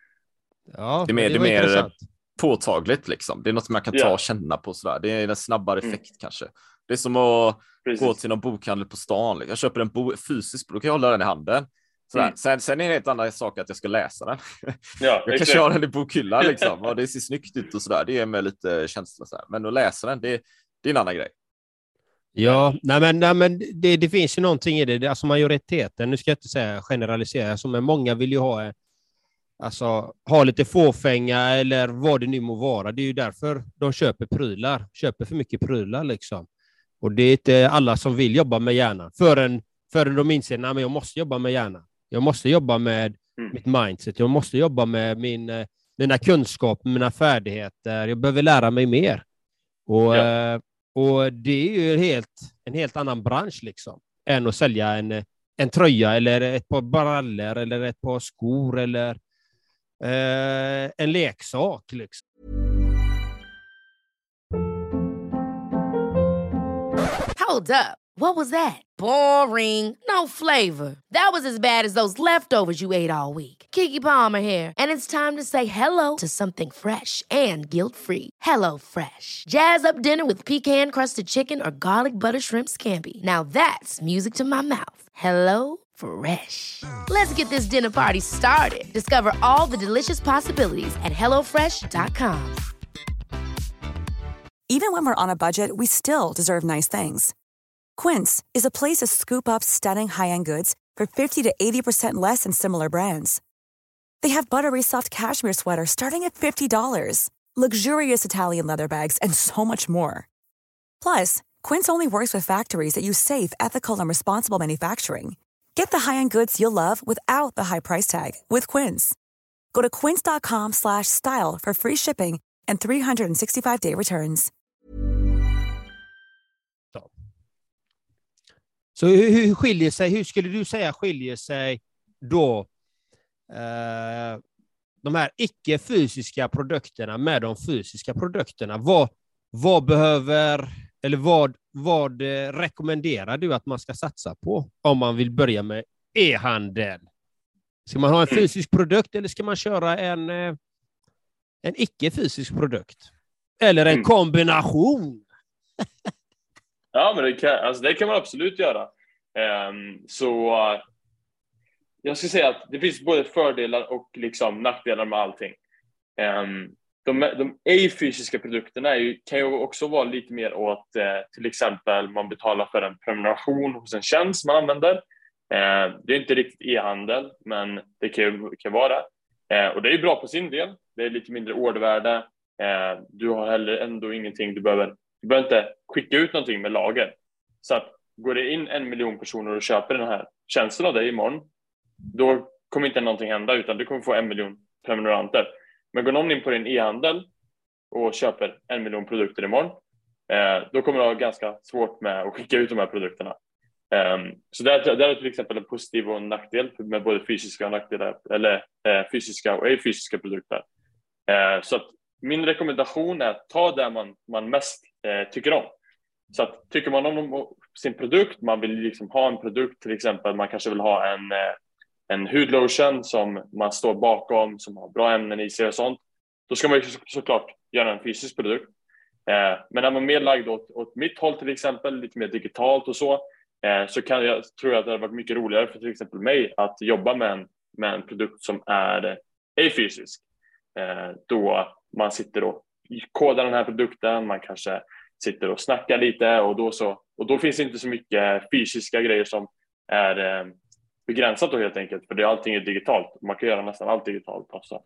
Ja, det är mer, det det är mer påtagligt liksom. Det är något man kan ta yeah. och känna på sådär. Det är en snabbare effekt mm. kanske. Det är som att Precis. gå till någon bokhandel på stan. Jag köper en bo- fysisk bok, då kan jag hålla den i handen. Mm. Sen, sen är det en helt annan sak att jag ska läsa den. Ja, jag kan köra den i bokhyllan liksom. Och det ser snyggt ut och sådär. Det är med lite känsla så här. Men att läsa den, det, det är en annan grej. Ja, nej men, nej, men det, det finns ju någonting i det. Alltså majoriteten, nu ska jag inte säga generalisera, alltså, men många vill ju ha, alltså, ha lite fåfänga eller vad det nu må vara. Det är ju därför de köper prylar. Köper för mycket prylar liksom. Och det är inte alla som vill jobba med hjärnan. Förrän, förrän de inser att jag måste jobba med hjärnan. Jag måste jobba med mm. mitt mindset. Jag måste jobba med min, mina kunskaper, mina färdigheter. Jag behöver lära mig mer. Och, ja. och det är ju helt, en helt annan bransch liksom. Än att sälja en, en tröja eller ett par brallor eller ett par skor eller eh, en leksak liksom. Hold up. What was that? Boring. No flavor. That was as bad as those leftovers you ate all week. Keke Palmer here, and it's time to say hello to something fresh and guilt-free. Hello Fresh. Jazz up dinner with pecan-crusted chicken or garlic butter shrimp scampi. Now that's music to my mouth. Hello Fresh. Let's get this dinner party started. Discover all the delicious possibilities at hello fresh dot com. Even when we're on a budget, we still deserve nice things. Quince is a place to scoop up stunning high-end goods for fifty to eighty percent less than similar brands. They have buttery soft cashmere sweaters starting at fifty dollars, luxurious Italian leather bags, and so much more. Plus, Quince only works with factories that use safe, ethical, and responsible manufacturing. Get the high-end goods you'll love without the high price tag with Quince. Go to quince.com slash style for free shipping and three sixty-five day returns. Så hur, hur skiljer sig, hur skulle du säga skiljer sig då eh, de här icke-fysiska produkterna med de fysiska produkterna? Vad, vad behöver, eller vad, vad eh, rekommenderar du att man ska satsa på om man vill börja med e-handel? Ska man ha en fysisk produkt eller ska man köra en, eh, en icke-fysisk produkt? Eller en kombination? Ja, men det kan, alltså det kan man absolut göra. Um, så uh, jag ska säga att det finns både fördelar och liksom nackdelar med allting. Um, de, de ej-fysiska produkterna är ju, kan ju också vara lite mer åt uh, till exempel man betalar för en prenumeration hos en tjänst man använder. Uh, det är inte riktigt e-handel, men det kan ju kan vara det. Uh, och det är ju bra på sin del. Det är lite mindre ordervärde. Uh, du har heller ändå ingenting du behöver Du behöver inte skicka ut någonting med lager. Så att går det in en miljon personer och köper den här tjänsten av dig imorgon, då kommer inte någonting hända, utan du kommer få en miljon prenumeranter. Men går någon in på din e-handel och köper en miljon produkter imorgon, eh, då kommer du ha ganska svårt med att skicka ut de här produkterna. Um, så det är, det är till exempel en positiv och en nackdel med både fysiska och nackdelar, eller eh, fysiska och ej-fysiska produkter. Eh, så att min rekommendation är att ta det man, man mest eh, tycker om. Så att tycker man om sin produkt, man vill liksom ha en produkt, till exempel man kanske vill ha en, eh, en hudlotion som man står bakom, som har bra ämnen i sig och sånt, då ska man ju så, såklart göra en fysisk produkt. Eh, men när man är mer lagd åt, åt mitt håll till exempel, lite mer digitalt och så, eh, så kan jag, tror jag att det har varit mycket roligare för till exempel mig att jobba med en, med en produkt som är eh, ej fysisk. Eh, då man sitter och kodar den här produkten, man kanske sitter och snackar lite, och då, så, och då finns det inte så mycket fysiska grejer som är eh, begränsat då helt enkelt, för det, allting är digitalt. Man kan göra nästan allt digitalt också.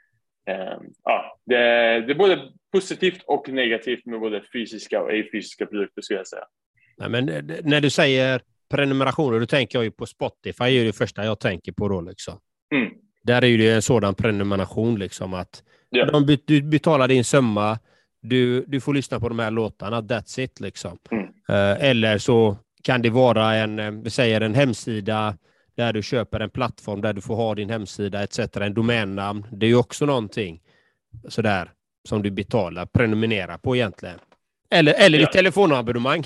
Eh, ja, det, det är både positivt och negativt med både fysiska och ej-fysiska produkter, skulle jag säga. Nej, men när du säger prenumerationer, då tänker jag ju på Spotify, är ju det första jag tänker på då liksom. Mm. Där är ju det en sådan prenumeration liksom, att ja. de, du betalar din summa, du, du får lyssna på de här låtarna, that's it liksom. Mm. Uh, eller så kan det vara en, vi säger en hemsida där du köper en plattform där du får ha din hemsida et cetera, en domännamn. Det är ju också någonting sådär som du betalar, prenumererar på egentligen. Eller, eller ja. ditt telefonabonnemang.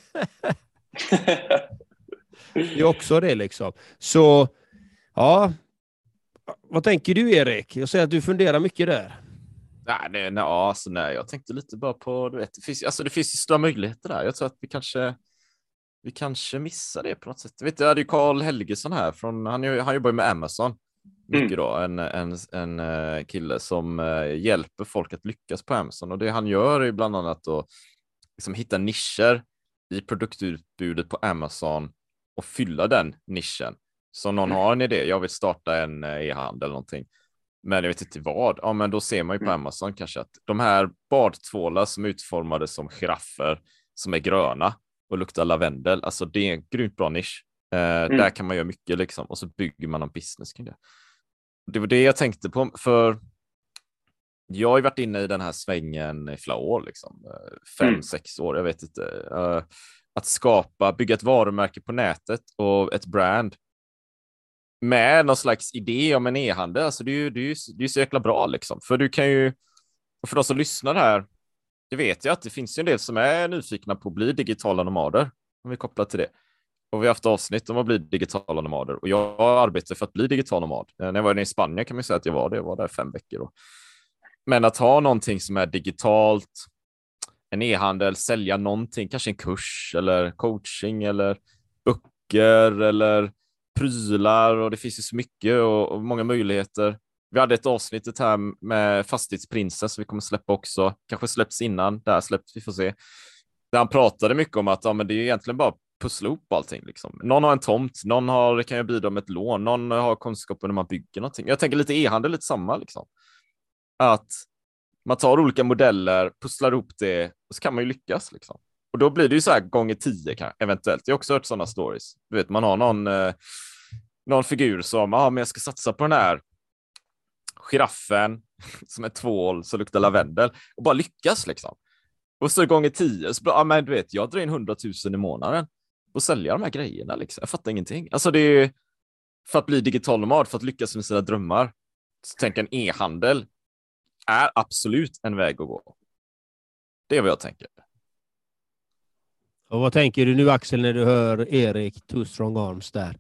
Det är också det liksom. Så, ja. Vad tänker du, Erik? Jag säger att du funderar mycket där. Nej, nej, nej, alltså, nej. Jag tänkte lite bara på, du vet, det finns, alltså, det finns ju stora möjligheter där. Jag tror att vi kanske vi kanske missar det på något sätt. Jag vet, jag hade ju Carl Helgesson här från, han, han jobbar med Amazon mycket mm. då, en, en, en kille som uh, hjälper folk att lyckas på Amazon, och det han gör är bland annat att liksom hitta nischer i produktutbudet på Amazon och fylla den nischen. Så någon har en idé, jag vill starta en e-handel eller någonting, men jag vet inte vad. Ja, men då ser man ju på Amazon kanske att de här badtvålar som är utformade som giraffer, som är gröna och luktar lavendel, alltså det är en grymt bra nisch. Eh, mm. Där kan man göra mycket liksom, och så bygger man en business kring det. Det var det jag tänkte på, för jag har ju varit inne i den här svängen i flera år liksom, fem, mm. sex år, jag vet inte. Uh, att skapa, bygga ett varumärke på nätet och ett brand med någon slags idé om en e-handel. Alltså det är ju det är ju, det är så jäkla bra liksom. För du kan ju, och för de som lyssnar här, det vet jag att det finns ju en del som är nyfikna på att bli digitala nomader, om vi kopplar till det. Och vi har haft avsnitt om att bli digitala nomader. Och jag arbetar för att bli digital nomad. När jag var nere i Spanien kan man säga att jag var det. Jag var där fem veckor då. Men att ha någonting som är digitalt, en e-handel, sälja någonting, kanske en kurs eller coaching eller böcker eller prylar, och det finns ju så mycket och, och många möjligheter. Vi hade ett avsnitt här med Fastighetsprinsen som vi kommer släppa också. Kanske släpps innan, där släpps, vi får se. Där han pratade mycket om att ja, men det är egentligen bara pussla ihop allting. Liksom. Någon har en tomt, någon har, kan ju bidra med ett lån, någon har kunskapen när man bygger någonting. Jag tänker lite e-handel, lite samma. Liksom. Att man tar olika modeller, pusslar ihop det och så kan man ju lyckas. Liksom. Och då blir det ju så här gånger tio kanske, eventuellt. Jag har också hört sådana stories. Du vet, man har någon, eh, någon figur som, ja ah, men jag ska satsa på den här giraffen som är tvål så luktar lavendel och bara lyckas liksom. Och så gånger tio, så ja, men du vet, jag drar in hundratusen i månaden och säljer de här grejerna liksom. Jag fattar ingenting. Alltså det är för att bli digital nomad, för att lyckas med sina drömmar. Så tänker en e-handel är absolut en väg att gå. Det är vad jag tänker. Och vad tänker du nu, Axel, när du hör Erik Two Strong Arms där?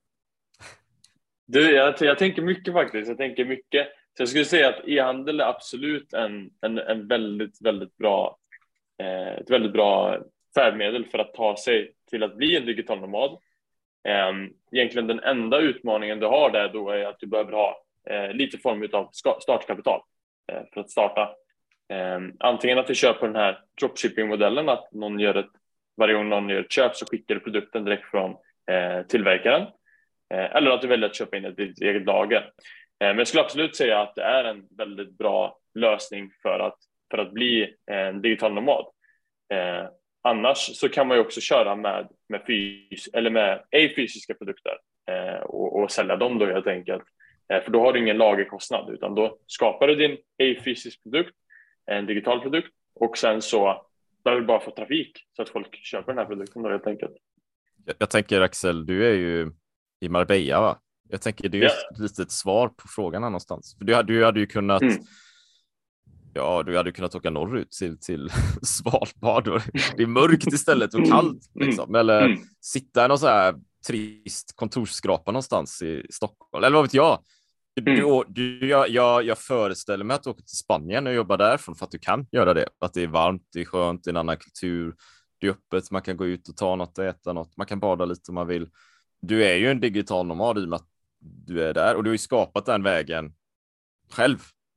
Du, jag, jag tänker mycket faktiskt. Jag tänker mycket. Så jag skulle säga att e-handel är absolut en, en, en väldigt, väldigt bra, eh, ett väldigt bra färdmedel för att ta sig till att bli en digital nomad. Eh, egentligen den enda utmaningen du har där då är att du behöver ha eh, lite form av startkapital eh, för att starta. Eh, antingen att du köper den här dropshipping-modellen, att någon gör ett, varje gång någon gör ett köp så skickar du produkten direkt från eh, tillverkaren. Eh, eller att du väljer att köpa in ett ditt eget lager. Men jag skulle absolut säga att det är en väldigt bra lösning för att, för att bli en digital nomad. Eh, annars så kan man ju också köra med, med, fys, eller med ej-fysiska produkter eh, och, och sälja dem då helt enkelt. Eh, för då har du ingen lagerkostnad, utan då skapar du din ej-fysisk produkt, en digital produkt, och sen så behöver du bara få trafik så att folk köper den här produkten då helt enkelt. Jag, jag tänker, Axel, du är ju i Marbella, va? Jag tänker det är just yeah. lite ett svar på frågan här någonstans. För du hade, du hade ju kunnat mm. ja, du hade kunnat åka norrut till, till Svalbard. Det är mörkt istället och kallt liksom. Eller mm. sitta i någon så här trist kontorsskrapa någonstans i Stockholm. Eller vad vet jag? Du, mm. du, jag, jag, jag föreställer mig att du åker till Spanien och jobbar därifrån för att du kan göra det. Att det är varmt, det är skönt, det är en annan kultur. Det är öppet, man kan gå ut och ta något och äta något. Man kan bada lite om man vill. Du är ju en digital nomad i och med att du är där, och du har ju skapat den vägen själv.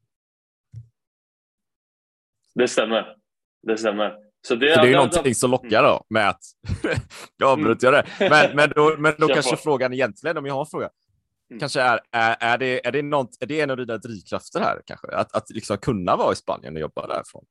Det stämmer. Det stämmer. Så det, så det är ju det, någonting det, som lockar då med att jag avbryter mm. det. Men, men då, men då kanske på. Frågan egentligen, om jag har en fråga, mm. kanske är, är, är, det, är, det något, är det en av dina drivkrafter här kanske? Att, att liksom kunna vara i Spanien och jobba därifrån?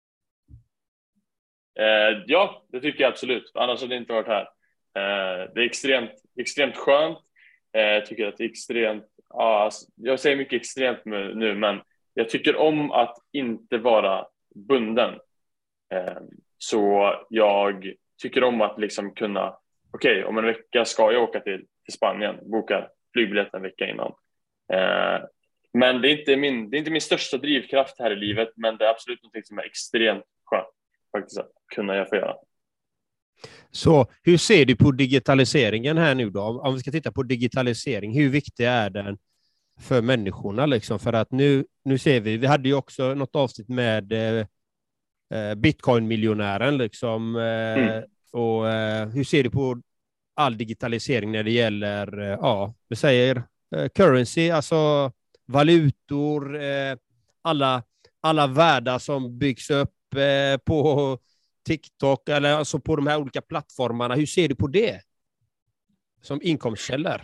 Eh, ja, det tycker jag absolut. Annars hade det inte varit här. Eh, det är extremt, extremt skönt. Jag tycker att det är extremt, ja, jag säger mycket extremt nu, men jag tycker om att inte vara bunden. Så jag tycker om att liksom kunna, okej, okay, om en vecka ska jag åka till, till Spanien, boka flygbiljett en vecka innan. Men det är, inte min, det är inte min största drivkraft här i livet, men det är absolut något som är extremt skönt faktiskt att kunna jag få göra. Så hur ser du på digitaliseringen här nu då? Om vi ska titta på digitalisering, hur viktig är den för människorna liksom? För att nu, nu ser vi, vi hade ju också något avsnitt med eh, Bitcoin-miljonären liksom. Eh, mm. Och eh, hur ser du på all digitalisering när det gäller, eh, ja, vi säger eh, currency, alltså valutor, eh, alla, alla världar som byggs upp eh, på TikTok eller alltså på de här olika plattformarna. Hur ser du på det som inkomstkällor?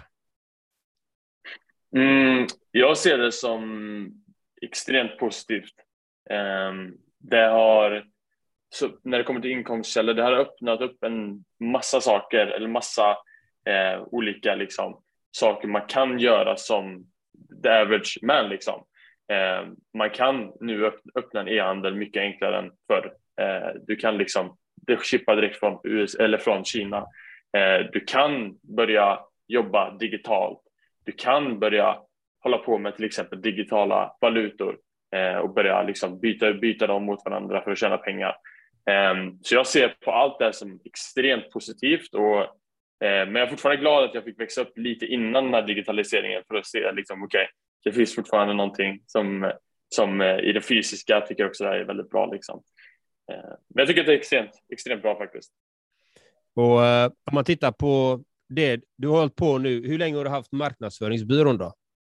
Mm, jag ser det som extremt positivt. Um, det har, så när det kommer till inkomstkällor, det har öppnat upp en massa saker eller massa eh, olika liksom, saker man kan göra som the average man. Liksom. Eh, man kan nu öppna en e-handel mycket enklare än förr. Du kan liksom det chippa direkt från U S A eller från Kina. Du kan börja jobba digitalt. du kan börja hålla på med till exempel digitala valutor eh, och börja liksom byta, byta dem mot varandra för att tjäna pengar. Um, så jag ser på allt det här som extremt positivt, och, uh, men jag är fortfarande glad att jag fick växa upp lite innan den här digitaliseringen för att se liksom, okej, okay, det finns fortfarande någonting som, som uh, i det fysiska. Jag tycker också det här är väldigt bra liksom. uh, men jag tycker att det är extremt, extremt bra faktiskt. Och uh, om man tittar på det du har hållit på nu, hur länge har du haft marknadsföringsbyrån då?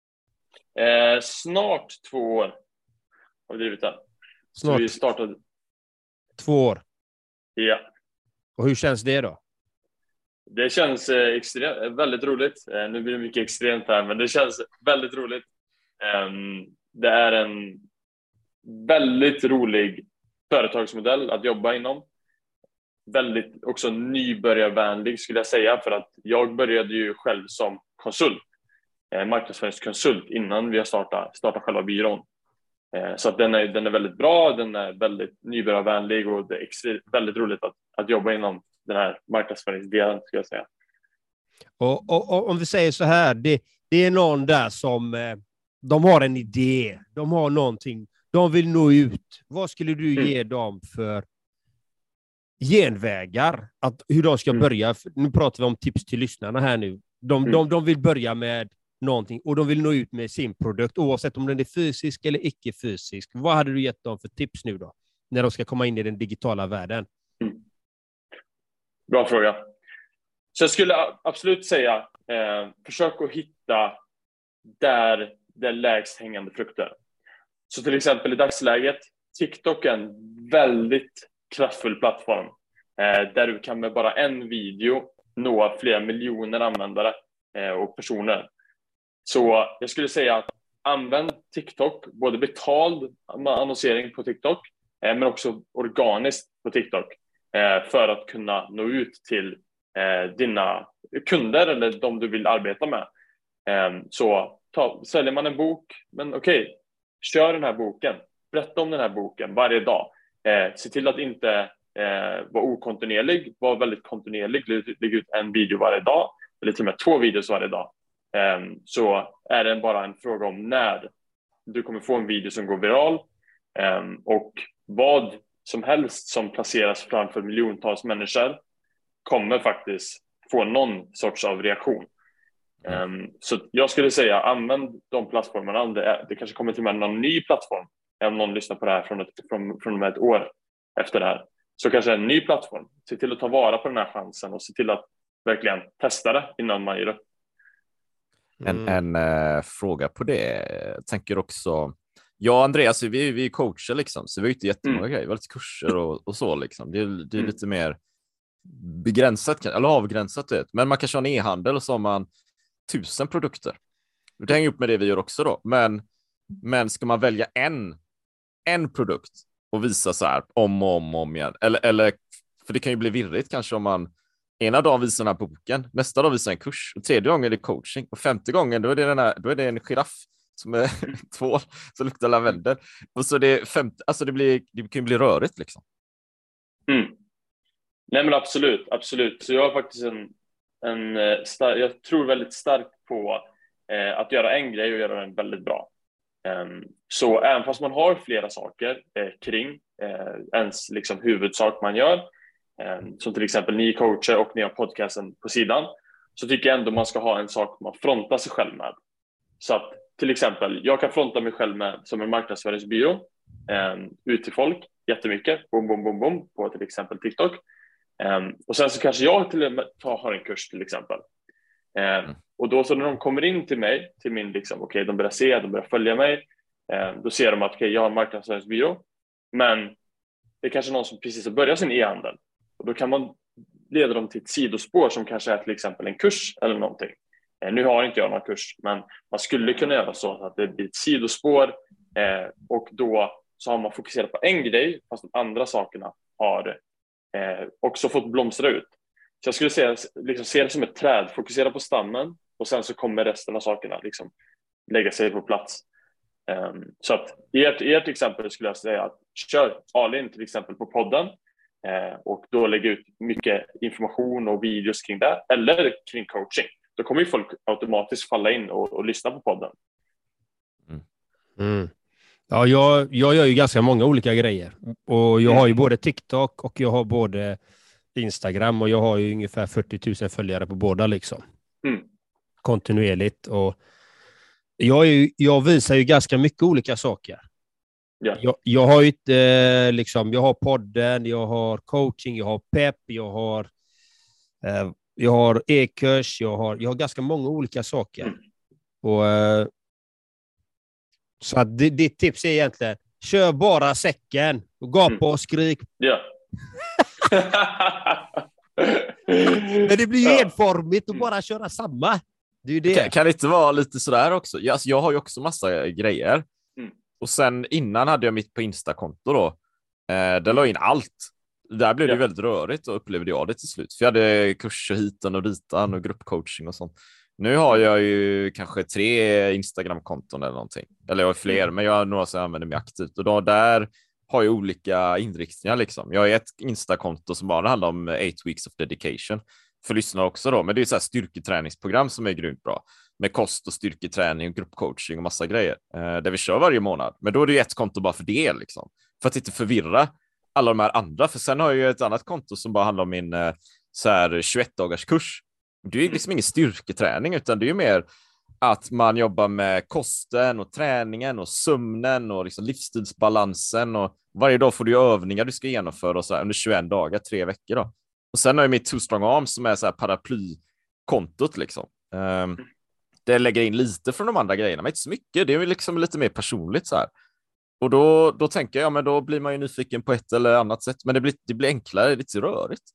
Uh, snart två år har vi drivit den. Snart så vi startade två år. Ja. Och hur känns det då? Det känns eh, extremt, väldigt roligt. Eh, nu blir det mycket extremt här, men det känns väldigt roligt. Eh, det är en väldigt rolig företagsmodell att jobba inom. Väldigt också nybörjarvänlig skulle jag säga, för att jag började ju själv som konsult, eh, marknadsföringskonsult innan vi har startat, startat själva byrån. Så att den är, den är väldigt bra, den är väldigt nybörjarvänlig, och det är extra, väldigt roligt att, att jobba inom den här marknadsföringsdelen, ska jag säga. Och, och, och om vi säger så här, det, det är någon där som eh, de har en idé, de har någonting, de vill nå ut. Vad skulle du mm. ge dem för genvägar? Att, hur de ska mm. börja? Nu pratar vi om tips till lyssnarna här nu. De, mm. de, de vill börja med någonting och de vill nå ut med sin produkt, oavsett om den är fysisk eller icke-fysisk. Vad hade du gett dem för tips nu då, när de ska komma in i den digitala världen? Mm. Bra fråga. Så jag skulle absolut säga, eh, försök att hitta där det är lägst hängande frukter. Så till exempel i dagsläget, TikTok är en väldigt kraftfull plattform, eh, där du kan med bara en video nå flera miljoner användare eh, och personer. Så jag skulle säga att använd TikTok, både betald annonsering på TikTok eh, men också organiskt på TikTok, eh, för att kunna nå ut till eh, dina kunder eller de du vill arbeta med. Eh, så ta, säljer man en bok, men okej, okay, kör den här boken, berätta om den här boken varje dag. Eh, se till att inte eh, vara okontinuerlig, var väldigt kontinuerlig, lägg ut en video varje dag eller till och med två videos varje dag. Um, så är det bara en fråga om när du kommer få en video som går viral, um, och vad som helst som placeras framför miljontals människor kommer faktiskt få någon sorts av reaktion. Um, så jag skulle säga, använd de plattformarna. Det, är, det kanske kommer till med någon ny plattform, om någon lyssnar på det här från ett, från, från ett år efter det här, så kanske en ny plattform. Se till att ta vara på den här chansen och se till att verkligen testa det innan man gör det. En, en äh, fråga på det. Jag tänker också, jag och Andreas, vi, vi är coacher liksom, så vi har inte jättemånga mm. grejer, lite kurser och, och så liksom. Det är, det är mm. lite mer begränsat, eller avgränsat det. Men man kanske har en e-handel och så har man tusen produkter. Det hänger upp med det vi gör också då. Men, men ska man välja en, en produkt och visa så här om och om, och om igen, eller, eller, för det kan ju bli virrigt kanske om man ena dagen visar den här boken, nästa dag visar en kurs, och tredje gången är det coaching, och femte gången då är det, den här, då är det en giraff som är tvål som luktar lavendel. Och så det, femte, alltså det, blir, det kan ju bli rörigt liksom. Mm. Nej men absolut, absolut. Så jag har faktiskt en, en star- jag tror väldigt starkt på eh, att göra en grej och göra den väldigt bra. Um, så även fast man har flera saker eh, kring eh, ens liksom, huvudsak man gör, som till exempel ni coacher och ni har podcasten på sidan, så tycker jag ändå man ska ha en sak man frontar sig själv med. Så att till exempel, jag kan fronta mig själv med som en marknadsföringsbyrå eh, ut till folk jättemycket, bom, bom, bom, bom, på till exempel TikTok. Eh, och sen så kanske jag till och med tar, har en kurs till exempel. Eh, och då så när de kommer in till mig, till min liksom, okej, okay, de börjar se, de börjar följa mig, eh, då ser de att okej, okay, jag har en marknadsföringsbyrå, men det är kanske någon som precis har börjat sin e-handel. Och då kan man leda dem till ett sidospår som kanske är till exempel en kurs eller någonting. Eh, nu har inte jag någon kurs, men man skulle kunna göra så att det blir ett sidospår, eh, och då så har man fokuserat på en grej fast de andra sakerna har eh, också fått blomstra ut. Så jag skulle säga, liksom, se det som ett träd, fokusera på stammen och sen så kommer resten av sakerna liksom lägga sig på plats. Um, så att i ert, i ert exempel skulle jag säga att kör all in till exempel på podden. Eh, och då lägga ut mycket information och videos kring det, eller kring coaching. då kommer ju folk automatiskt falla in och, och lyssna på podden. Mm. Mm. Ja, jag, jag gör ju ganska många olika grejer. Och jag har ju både TikTok och jag har både Instagram och jag har ju ungefär fyrtio tusen följare på båda liksom. Mm. Kontinuerligt. Och jag, är ju, jag visar ju ganska mycket olika saker. Ja. Jag, jag har ju inte, liksom, jag har podden, jag har coaching, jag har pepp, jag har eh, jag har e-kurs, jag har, jag har ganska många olika saker. Mm. Och eh, så att det, ditt tips är egentligen, kör bara säcken och gapa mm. och skrik. Ja. Men det blir ju enformigt att bara köra samma. Det är ju det. Kan, kan det inte vara lite sådär också? Jag, alltså, jag har ju också massa grejer. Mm. Och sen innan hade jag mitt på Insta-konto då. Eh, där la in allt. Där blev det ja. väldigt rörigt och upplevde jag det till slut. För jag hade kurser hitan och ditan och gruppcoaching och sånt. Nu har jag ju kanske tre Instagram-konton eller någonting. Eller jag har fler, mm. men jag har några som jag använder mig aktivt. Och då där har jag olika inriktningar liksom. Jag har ett Insta-konto som bara handlar om eight weeks of dedication. För lyssnare också då. Men det är så här styrketräningsprogram som är grymt bra. Med kost och styrketräning och gruppcoaching och massa grejer. Eh, där vi kör varje månad. Men då är det ju ett konto bara för det liksom. För att inte förvirra alla de här andra. För sen har jag ju ett annat konto som bara handlar om min eh, så här tjugoett dagars kurs. Det är ju liksom ingen styrketräning utan det är ju mer att man jobbar med kosten och träningen och sömnen och liksom livsstilsbalansen och varje dag får du övningar du ska genomföra och så här, under tjugoett dagar, tre veckor då. Och sen har jag mitt Two Strong Arms som är så här paraplykontot liksom. Um, det lägger in lite från de andra grejerna men inte så mycket. Det är ju liksom lite mer personligt så här. Och då, då tänker jag, ja, men då blir man ju nyfiken på ett eller annat sätt. Men det blir, det blir enklare, lite rörigt.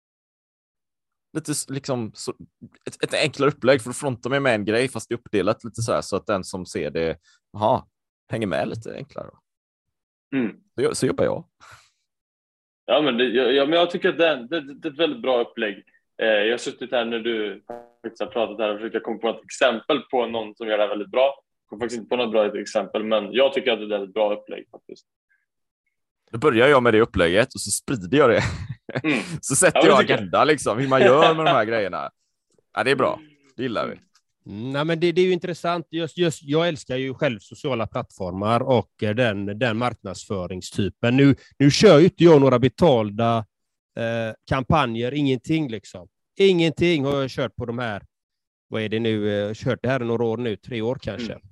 Lite liksom så, ett, ett enklare upplägg för att fronta mig med en grej fast det är uppdelat lite så här så att den som ser det aha, hänger med lite enklare. Mm. Så, så jobbar jag. Ja, men, det, ja, men jag tycker att det, det, det är ett väldigt bra upplägg. Eh, jag har suttit här när du faktiskt har pratat här och försökt komma på ett exempel på någon som gör det här väldigt bra. Jag kommer faktiskt inte på något bra exempel, men jag tycker att det är ett bra upplägg faktiskt. Då börjar jag med det upplägget och så sprider jag det. Mm. Så sätter ja, jag agenda liksom, hur man gör med de här grejerna. Ja, det är bra. Det gillar vi. Mm, nej, men det, det är ju intressant. Just, just, jag älskar ju själv sociala plattformar och den, den marknadsföringstypen. Nu, nu kör ju inte jag några betalda eh, kampanjer, ingenting liksom. Ingenting har jag kört på de här. Vad är det nu? Jag har kört det här några år nu, tre år kanske. Mm.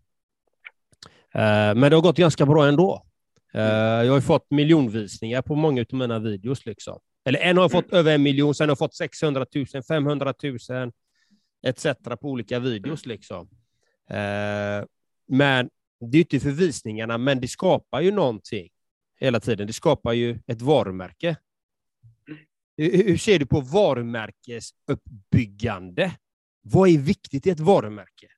Eh, men det har gått ganska bra ändå. Uh, jag har fått miljonvisningar på många av mina videos liksom. Eller en har jag fått över en miljon, sen har jag fått sexhundratusen, femhundratusen et cetera på olika videos liksom. Uh, men det är inte för visningarna, men det skapar ju någonting hela tiden. Det skapar ju ett varumärke. Hur, hur ser du på varumärkesuppbyggande? Vad är viktigt i ett varumärke?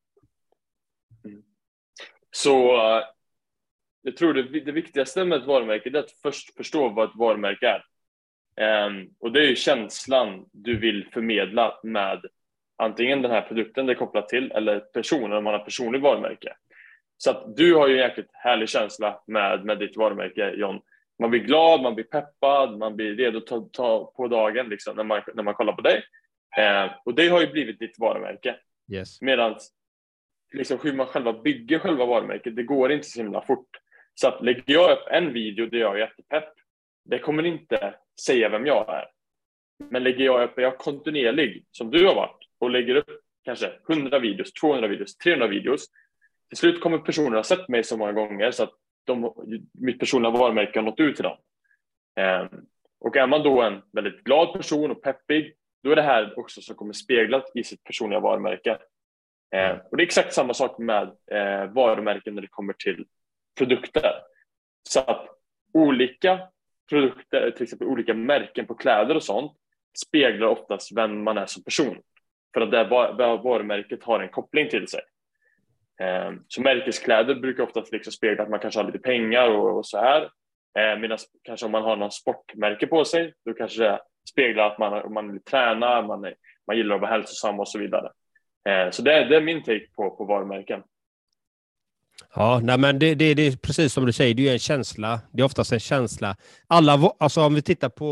Så uh... jag tror det, det viktigaste med ett varumärke är att först förstå vad ett varumärke är. Um, och det är ju känslan du vill förmedla med antingen den här produkten det är kopplat till eller personen om man har personlig varumärke. Så att du har ju en jäkligt härlig känsla med, med ditt varumärke, John. Man blir glad, man blir peppad, man blir redo att ta, ta på dagen liksom, när, man, när man kollar på dig. Um, och det har ju blivit ditt varumärke. Yes. Medan liksom, hur man själva bygger själva varumärket, det går inte så himla fort. Så att lägger jag upp en video där jag är jättepepp, det kommer inte säga vem jag är. Men lägger jag upp, är jag kontinuerlig som du har varit och lägger upp kanske hundra videos, tvåhundra videos, trehundra videos. Till slut kommer personer ha sett mig så många gånger så att de, mitt personliga varumärke har nått ut till dem. Um, och är man då en väldigt glad person och peppig, då är det här också som kommer speglat i sitt personliga varumärke. Um, och det är exakt samma sak med uh, varumärken när det kommer till produkter. Så att olika produkter, till exempel olika märken på kläder och sånt, speglar oftast vem man är som person. För att det varumärket har en koppling till sig. Så märkeskläder brukar oftast liksom spegla att man kanske har lite pengar och, och så här. Medan kanske om man har någon sportmärke på sig, då kanske det speglar att man, man vill träna, man, är, man gillar att vara hälsosam och så vidare. Så det är, det är min take på, på varumärken. Ja, nej, men det, det, det är precis som du säger, det är en känsla. Det är oftast en känsla. Alla, alltså om vi tittar på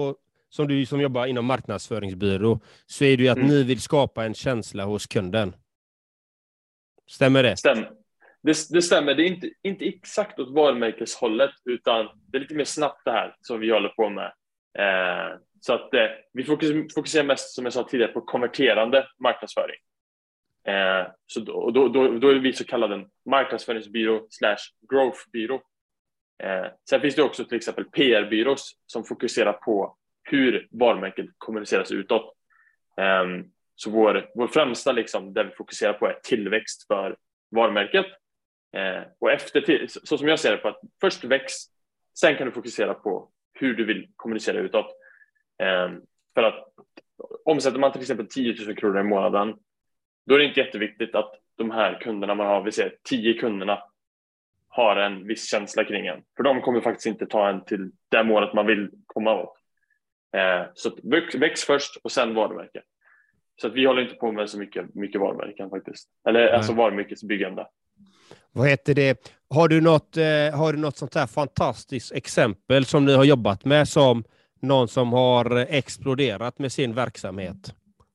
som du som jobbar inom marknadsföringsbyrå, så är det ju att Mm. ni vill skapa en känsla hos kunden. Stämmer det? Stämmer. Det, det stämmer. Det är inte, inte exakt åt varumärkeshållet, utan det är lite mer snabbt det här som vi håller på med. Eh, så att eh, vi fokuserar, fokuserar mest, som jag sa tidigare, på konverterande marknadsföring. Eh, så då, då, då, då är vi så kallad en marknadsföringsbyrå slash growthbyrå. Eh, sen finns det också till exempel P R-byrås som fokuserar på hur varumärket kommuniceras utåt. Eh, så vår, vår främsta, liksom, där vi fokuserar på, är tillväxt för varumärket. Eh, och efter till, så som jag ser det, på att först väx, sen kan du fokusera på hur du vill kommunicera utåt. Eh, för att omsätter man till exempel tio tusen kronor i månaden, då är det inte jätteviktigt att de här kunderna man har, vi säger tio kunderna, har en viss känsla kring en. För de kommer faktiskt inte ta en till det målet man vill komma åt. Eh, så väx, väx först och sen varumärke. Så att vi håller inte på med så mycket, mycket varumärken faktiskt. Eller Nej. alltså varumärkesbyggande. Vad heter det? Har du något, eh, har du något sånt här fantastiskt exempel som ni har jobbat med, som någon som har exploderat med sin verksamhet?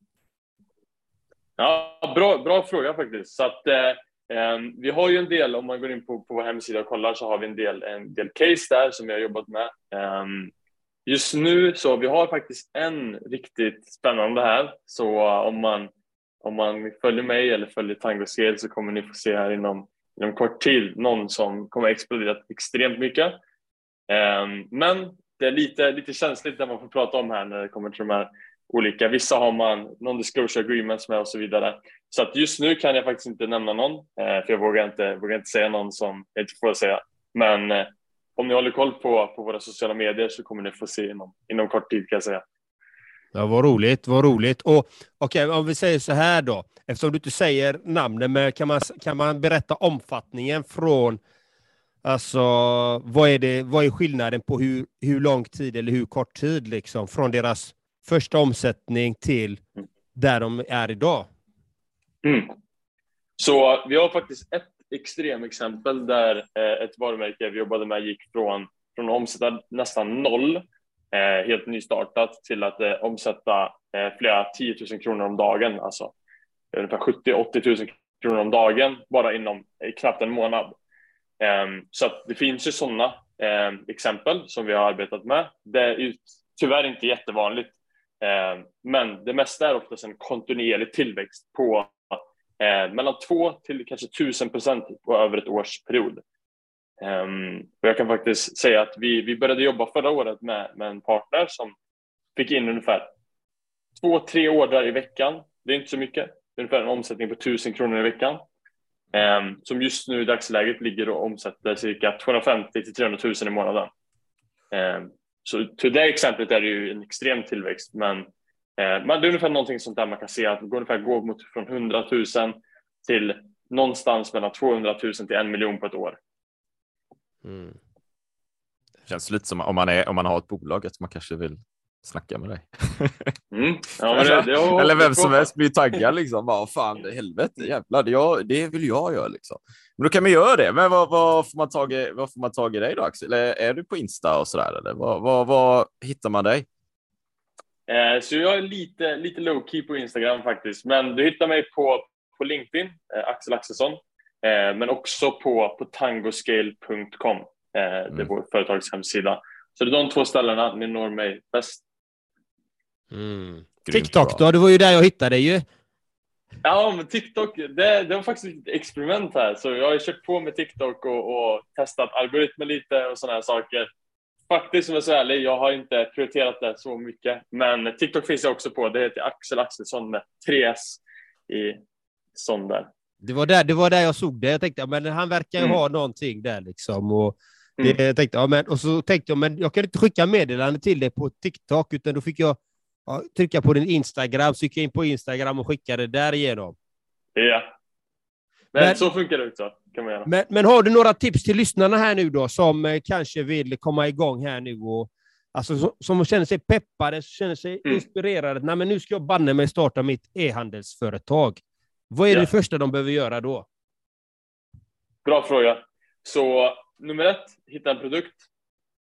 Ja, bra, bra fråga faktiskt. Så att, eh, vi har ju en del, om man går in på, på vår hemsida och kollar, så har vi en del, en del case där som vi har jobbat med. Eh, just nu så vi har faktiskt en riktigt spännande här. Så om man, om man följer mig eller följer Tango Scale, så kommer ni få se här inom, inom kort tid någon som kommer explodera extremt mycket. Eh, men det är lite, lite känsligt där man får prata om här när det kommer till de här olika. Vissa har man non-disclosure agreements med och så vidare. Så att just nu kan jag faktiskt inte nämna någon. Eh, för jag vågar inte, vågar inte säga någon som jag inte får säga. Men eh, om ni håller koll på, på våra sociala medier, så kommer ni få se inom, inom kort tid, kan jag säga. Ja, vad roligt, vad roligt. Och okej, okay, om vi säger så här då. Eftersom du inte säger namnen, men kan man, kan man berätta omfattningen från, alltså vad är det, vad är skillnaden på hur, hur lång tid eller hur kort tid liksom, från deras första omsättning till där de är idag? Mm. Så vi har faktiskt ett extrem exempel där eh, ett varumärke vi jobbade med gick från, från att omsätta nästan noll, eh, helt nystartat, till att eh, omsätta eh, flera tiotusen kronor om dagen, alltså ungefär sjuttio till åttio tusen kronor om dagen, bara inom eh, knappt en månad. Eh, så att det finns ju sådana eh, exempel som vi har arbetat med. Det är ju tyvärr inte jättevanligt. Eh, men det mesta är oftast en kontinuerlig tillväxt på eh, mellan två till kanske tusen procent på över ett års period. Eh, och jag kan faktiskt säga att vi, vi började jobba förra året med, med en partner som fick in ungefär två, tre ordrar i veckan. Det är inte så mycket. Det är ungefär en omsättning på tusen kronor i veckan. Eh, som just nu i dagsläget ligger och omsätter cirka tvåhundrafemtio till trehundratusen i månaden. Eh, Så till det exemplet är det ju en extrem tillväxt, men, eh, men det är ungefär någonting sånt där man kan se att det går ungefär gå mot från hundratusen till någonstans mellan tvåhundratusen till en miljon på ett år. Mm. Det känns lite som om man, är, om man har ett bolag att man kanske vill snacka med dig. Mm. Ja, men det, det, det, Eller vem som helst blir taggad liksom. Bara, fan, det helvete, jävlar, det, jag, det vill jag göra liksom. Men då kan man göra det. Men vad, vad, får man tag i, vad får man tag i dig då, Axel? Eller är du på Insta och sådär? Eller vad, vad, vad hittar man dig? Eh, så jag är lite, lite low-key på Instagram faktiskt. Men du hittar mig på, på LinkedIn, eh, Axel Axelsson. Eh, men också på, på tangoscale punkt com. Eh, det är Mm. vår företags hemsida. Så det är de två ställena ni når mig bäst. Mm. Grymt TikTok bra. då? Det var ju där jag hittade ju. Ja, men TikTok, det, det var faktiskt ett experiment här. Så jag har kört på med TikTok och, och testat algoritmer lite och sådana här saker. Faktiskt, som jag säger ärlig, jag har inte prioriterat det så mycket. Men TikTok finns jag också på. Det heter Axel Axelsson med tre S i sån där. Det var där, det var där jag såg det. Jag tänkte, ja, men han verkar ju Mm. ha någonting där liksom. Och, det, Mm. jag tänkte, ja, men, och så tänkte jag, men jag kan inte skicka meddelande till dig på TikTok, utan då fick jag ja, trycka på din Instagram, så gick jag in på Instagram och skickade där igenom. Ja. Men, Men- så funkar det också, kan man göra. Men, men har du några tips till lyssnarna här nu då, som eh, kanske vill komma igång här nu och alltså, som, som känner sig peppade, känner sig Mm. inspirerade. Nej, men nu ska jag banne mig starta mitt e-handelsföretag. Vad är Ja. det första de behöver göra då? Bra fråga. Så nummer ett, hitta en produkt.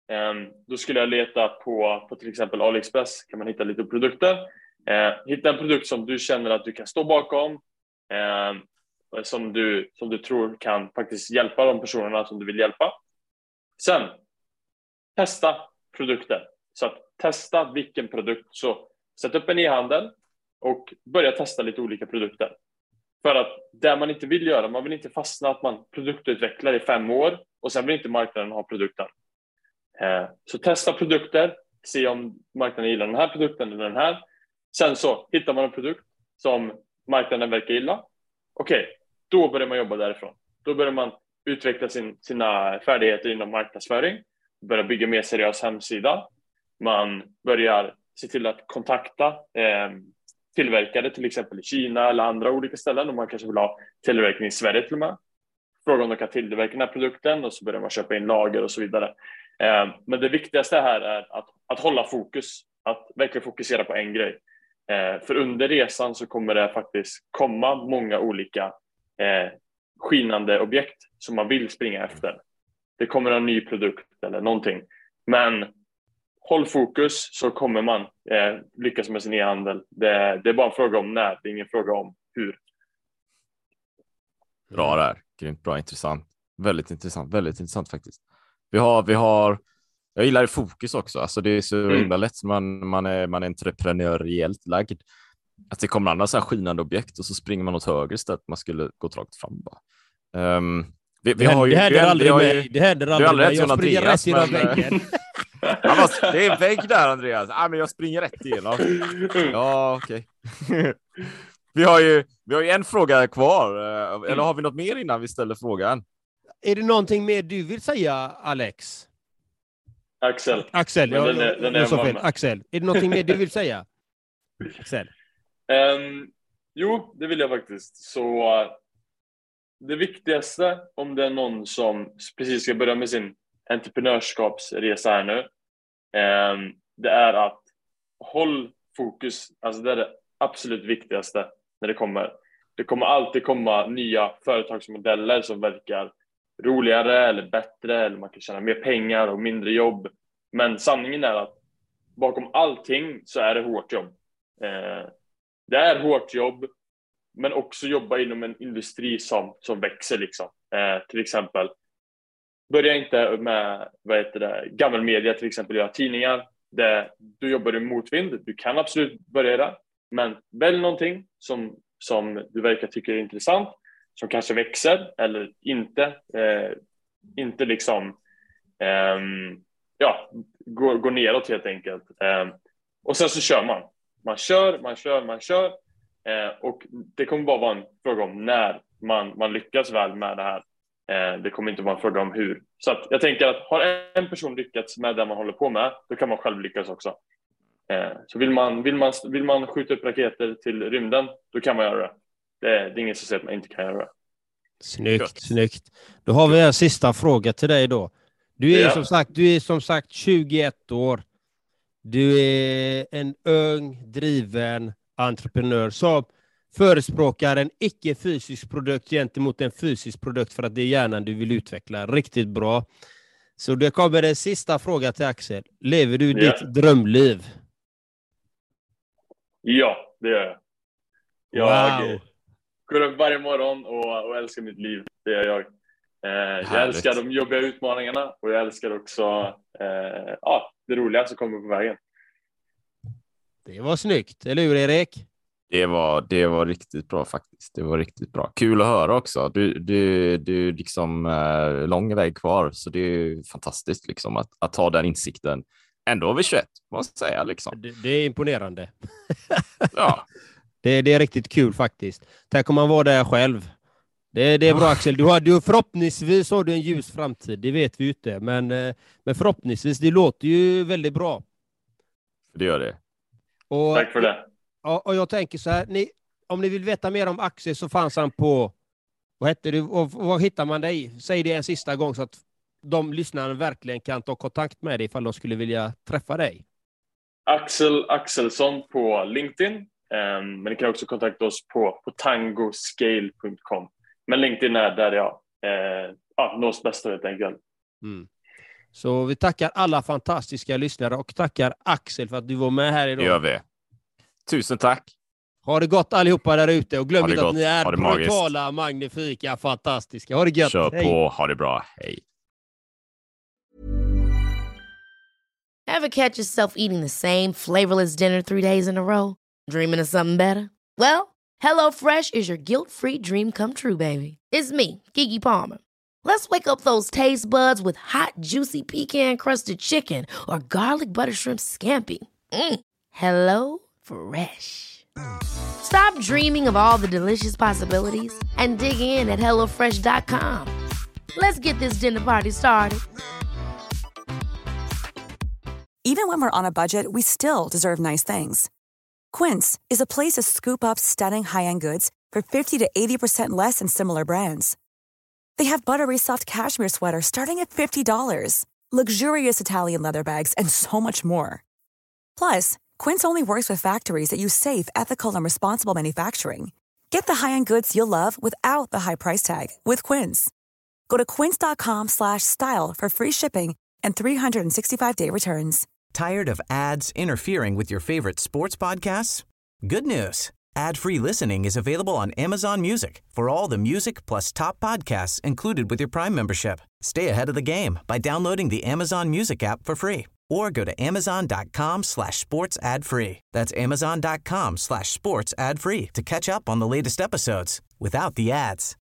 Um, då skulle jag leta på, på till exempel AliExpress, kan man hitta lite produkter. Uh, hitta en produkt som du känner att du kan stå bakom, uh, som, du, som du tror kan faktiskt hjälpa de personerna som du vill hjälpa. Sen, testa produkter. Så att testa vilken produkt. Så sätt upp en e-handel och börja testa lite olika produkter. För att det man inte vill göra, man vill inte fastna att man produktutvecklar i fem år och sen vill inte marknaden ha produkten. Så testa produkter, se om marknaden gillar den här produkten eller den här. Sen så hittar man en produkt som marknaden verkar gilla. Okej, okay, då börjar man jobba därifrån. Då börjar man utveckla sin, sina färdigheter inom marknadsföring. Börjar bygga mer seriös hemsida. Man börjar se till att kontakta eh, tillverkare till exempel i Kina eller andra olika ställen. Och man kanske vill ha tillverkning i Sverige till och med. Fråga om de kan tillverka den här produkten och så börjar man köpa in lager och så vidare. Eh, men det viktigaste här är att, att hålla fokus. Att verkligen fokusera på en grej. Eh, för under resan så kommer det faktiskt komma många olika eh, skinande objekt som man vill springa efter. Det kommer en ny produkt eller någonting. Men håll fokus så kommer man eh, lyckas med sin e-handel. Det, det är bara en fråga om när, det är ingen fråga om hur. Bra där, grymt bra, intressant. Väldigt intressant, väldigt intressant faktiskt. Vi har, vi har, jag gillar det fokus också. Alltså det är så mm. himla lätt, man, man är, man är entreprenöriellt lagd. Att det kommer andra så här skinande objekt och så springer man åt höger istället. Man skulle gå rakt fram bara. Um, vi, vi det, har ju, det händer vi, aldrig vi med. Det händer aldrig med. Jag springer rätt genom väggen. Bara, det är en vägg där, Andreas. Ah, men jag springer rätt igenom. Ja, okej. Okay. vi, har ju, vi har ju en fråga kvar. Eller har vi något mer innan vi ställer frågan? Är det någonting mer du vill säga, Alex? Axel. Axel, jag, den är, den är jag sa fel. Axel, är det någonting mer du vill säga? Axel. Um, jo, det vill jag faktiskt. Så det viktigaste om det är någon som precis ska börja med sin entreprenörskapsresa här nu, um, det är att håll fokus. Alltså det är det absolut viktigaste när det kommer. Det kommer alltid komma nya företagsmodeller som verkar roligare eller bättre, eller man kan tjäna mer pengar och mindre jobb. Men sanningen är att bakom allting så är det hårt jobb. Eh, det är hårt jobb, men också jobba inom en industri som, som växer liksom. Eh, till exempel, börja inte med vad heter det, gammal media till exempel, göra tidningar. Det, du jobbar i motvind, du kan absolut börja där. Men välj någonting som, som du verkar tycka är intressant, som kanske växer eller inte, eh, inte liksom eh, ja, går, går neråt helt enkelt. Eh, och sen så kör man. Man kör, man kör, man kör. Eh, och det kommer bara vara en fråga om när man, man lyckas väl med det här. Eh, det kommer inte vara en fråga om hur. Så att jag tänker att har en person lyckats med det man håller på med, då kan man själv lyckas också. Eh, så vill man, vill, man, vill man skjuta upp raketer till rymden, då kan man göra det. Det, det är inget som säger att man inte kan göra det. Snyggt, snyggt. Då har vi en sista fråga till dig då. Du är, ja. som sagt, du är som sagt tjugoett år. Du är en ung, driven entreprenör som förespråkar en icke-fysisk produkt gentemot en fysisk produkt för att det är hjärnan du vill utveckla. Riktigt bra. Så det kommer en sista fråga till Axel. Lever du ja. ditt drömliv? Ja, det gör jag. Jag wow. går upp varje morgon och, och älskar mitt liv. Det gör jag. Eh, jag älskar de jobbiga utmaningarna och jag älskar också eh, ja, det roliga som kommer på vägen. Det var snyggt, eller hur Erik? Det var, det var riktigt bra faktiskt. Det var riktigt bra. Kul att höra också. Du, du, du liksom eh, lång väg kvar, så det är fantastiskt liksom att, att ta den insikten. Ändå vid tjugoett, måste jag säga liksom. Det, det är imponerande. Ja. Det, det är riktigt kul faktiskt. Tänk om man var där själv. Det, det är bra Axel. Du har, du, förhoppningsvis har du en ljus framtid. Det vet vi ju inte. Men, men förhoppningsvis, det låter ju väldigt bra. Det gör det. Och, tack för det. Och, och jag tänker så här. Ni, om ni vill veta mer om Axel så fanns han på... Vad heter du? Och vad hittar man dig? Säg det en sista gång så att de lyssnarna verkligen kan ta kontakt med dig ifall de skulle vilja träffa dig. Axel Axelsson på LinkedIn. Um, men ni kan också kontakta oss på, på tangoscale punkt com. Men LinkedIn är där jag eh, ja, nås bäst helt enkelt. Mm. Så vi tackar alla fantastiska lyssnare och tackar Axel för att du var med här idag. Det gör vi. Tusen tack. Ha det gott allihopa där ute och glöm Ha det inte att gott. ni är Ha det brutala, magnifika, fantastiska. Ha det gött. Kör Hej. på. Ha det bra. Hej. Ever catch yourself eating the same flavorless dinner three days in a row? Dreaming of something better? Well, HelloFresh is your guilt-free dream come true, baby. It's me, Keke Palmer. Let's wake up those taste buds with hot, juicy pecan-crusted chicken or garlic butter shrimp scampi. Mm. Hello Fresh. Stop dreaming of all the delicious possibilities and dig in at hello fresh dot com. Let's get this dinner party started. Even when we're on a budget, we still deserve nice things. Quince is a place to scoop up stunning high-end goods for fifty to eighty percent less than similar brands. They have buttery soft cashmere sweaters starting at fifty dollars, luxurious Italian leather bags, and so much more. Plus, Quince only works with factories that use safe, ethical, and responsible manufacturing. Get the high-end goods you'll love without the high price tag with Quince. Go to quince dot com slash style for free shipping and three sixty-five day returns. Tired of ads interfering with your favorite sports podcasts? Good news. Ad-free listening is available on Amazon Music for all the music plus top podcasts included with your Prime membership. Stay ahead of the game by downloading the Amazon Music app for free or go to amazon.com slash sports ad free. That's amazon.com slash sports ad free to catch up on the latest episodes without the ads.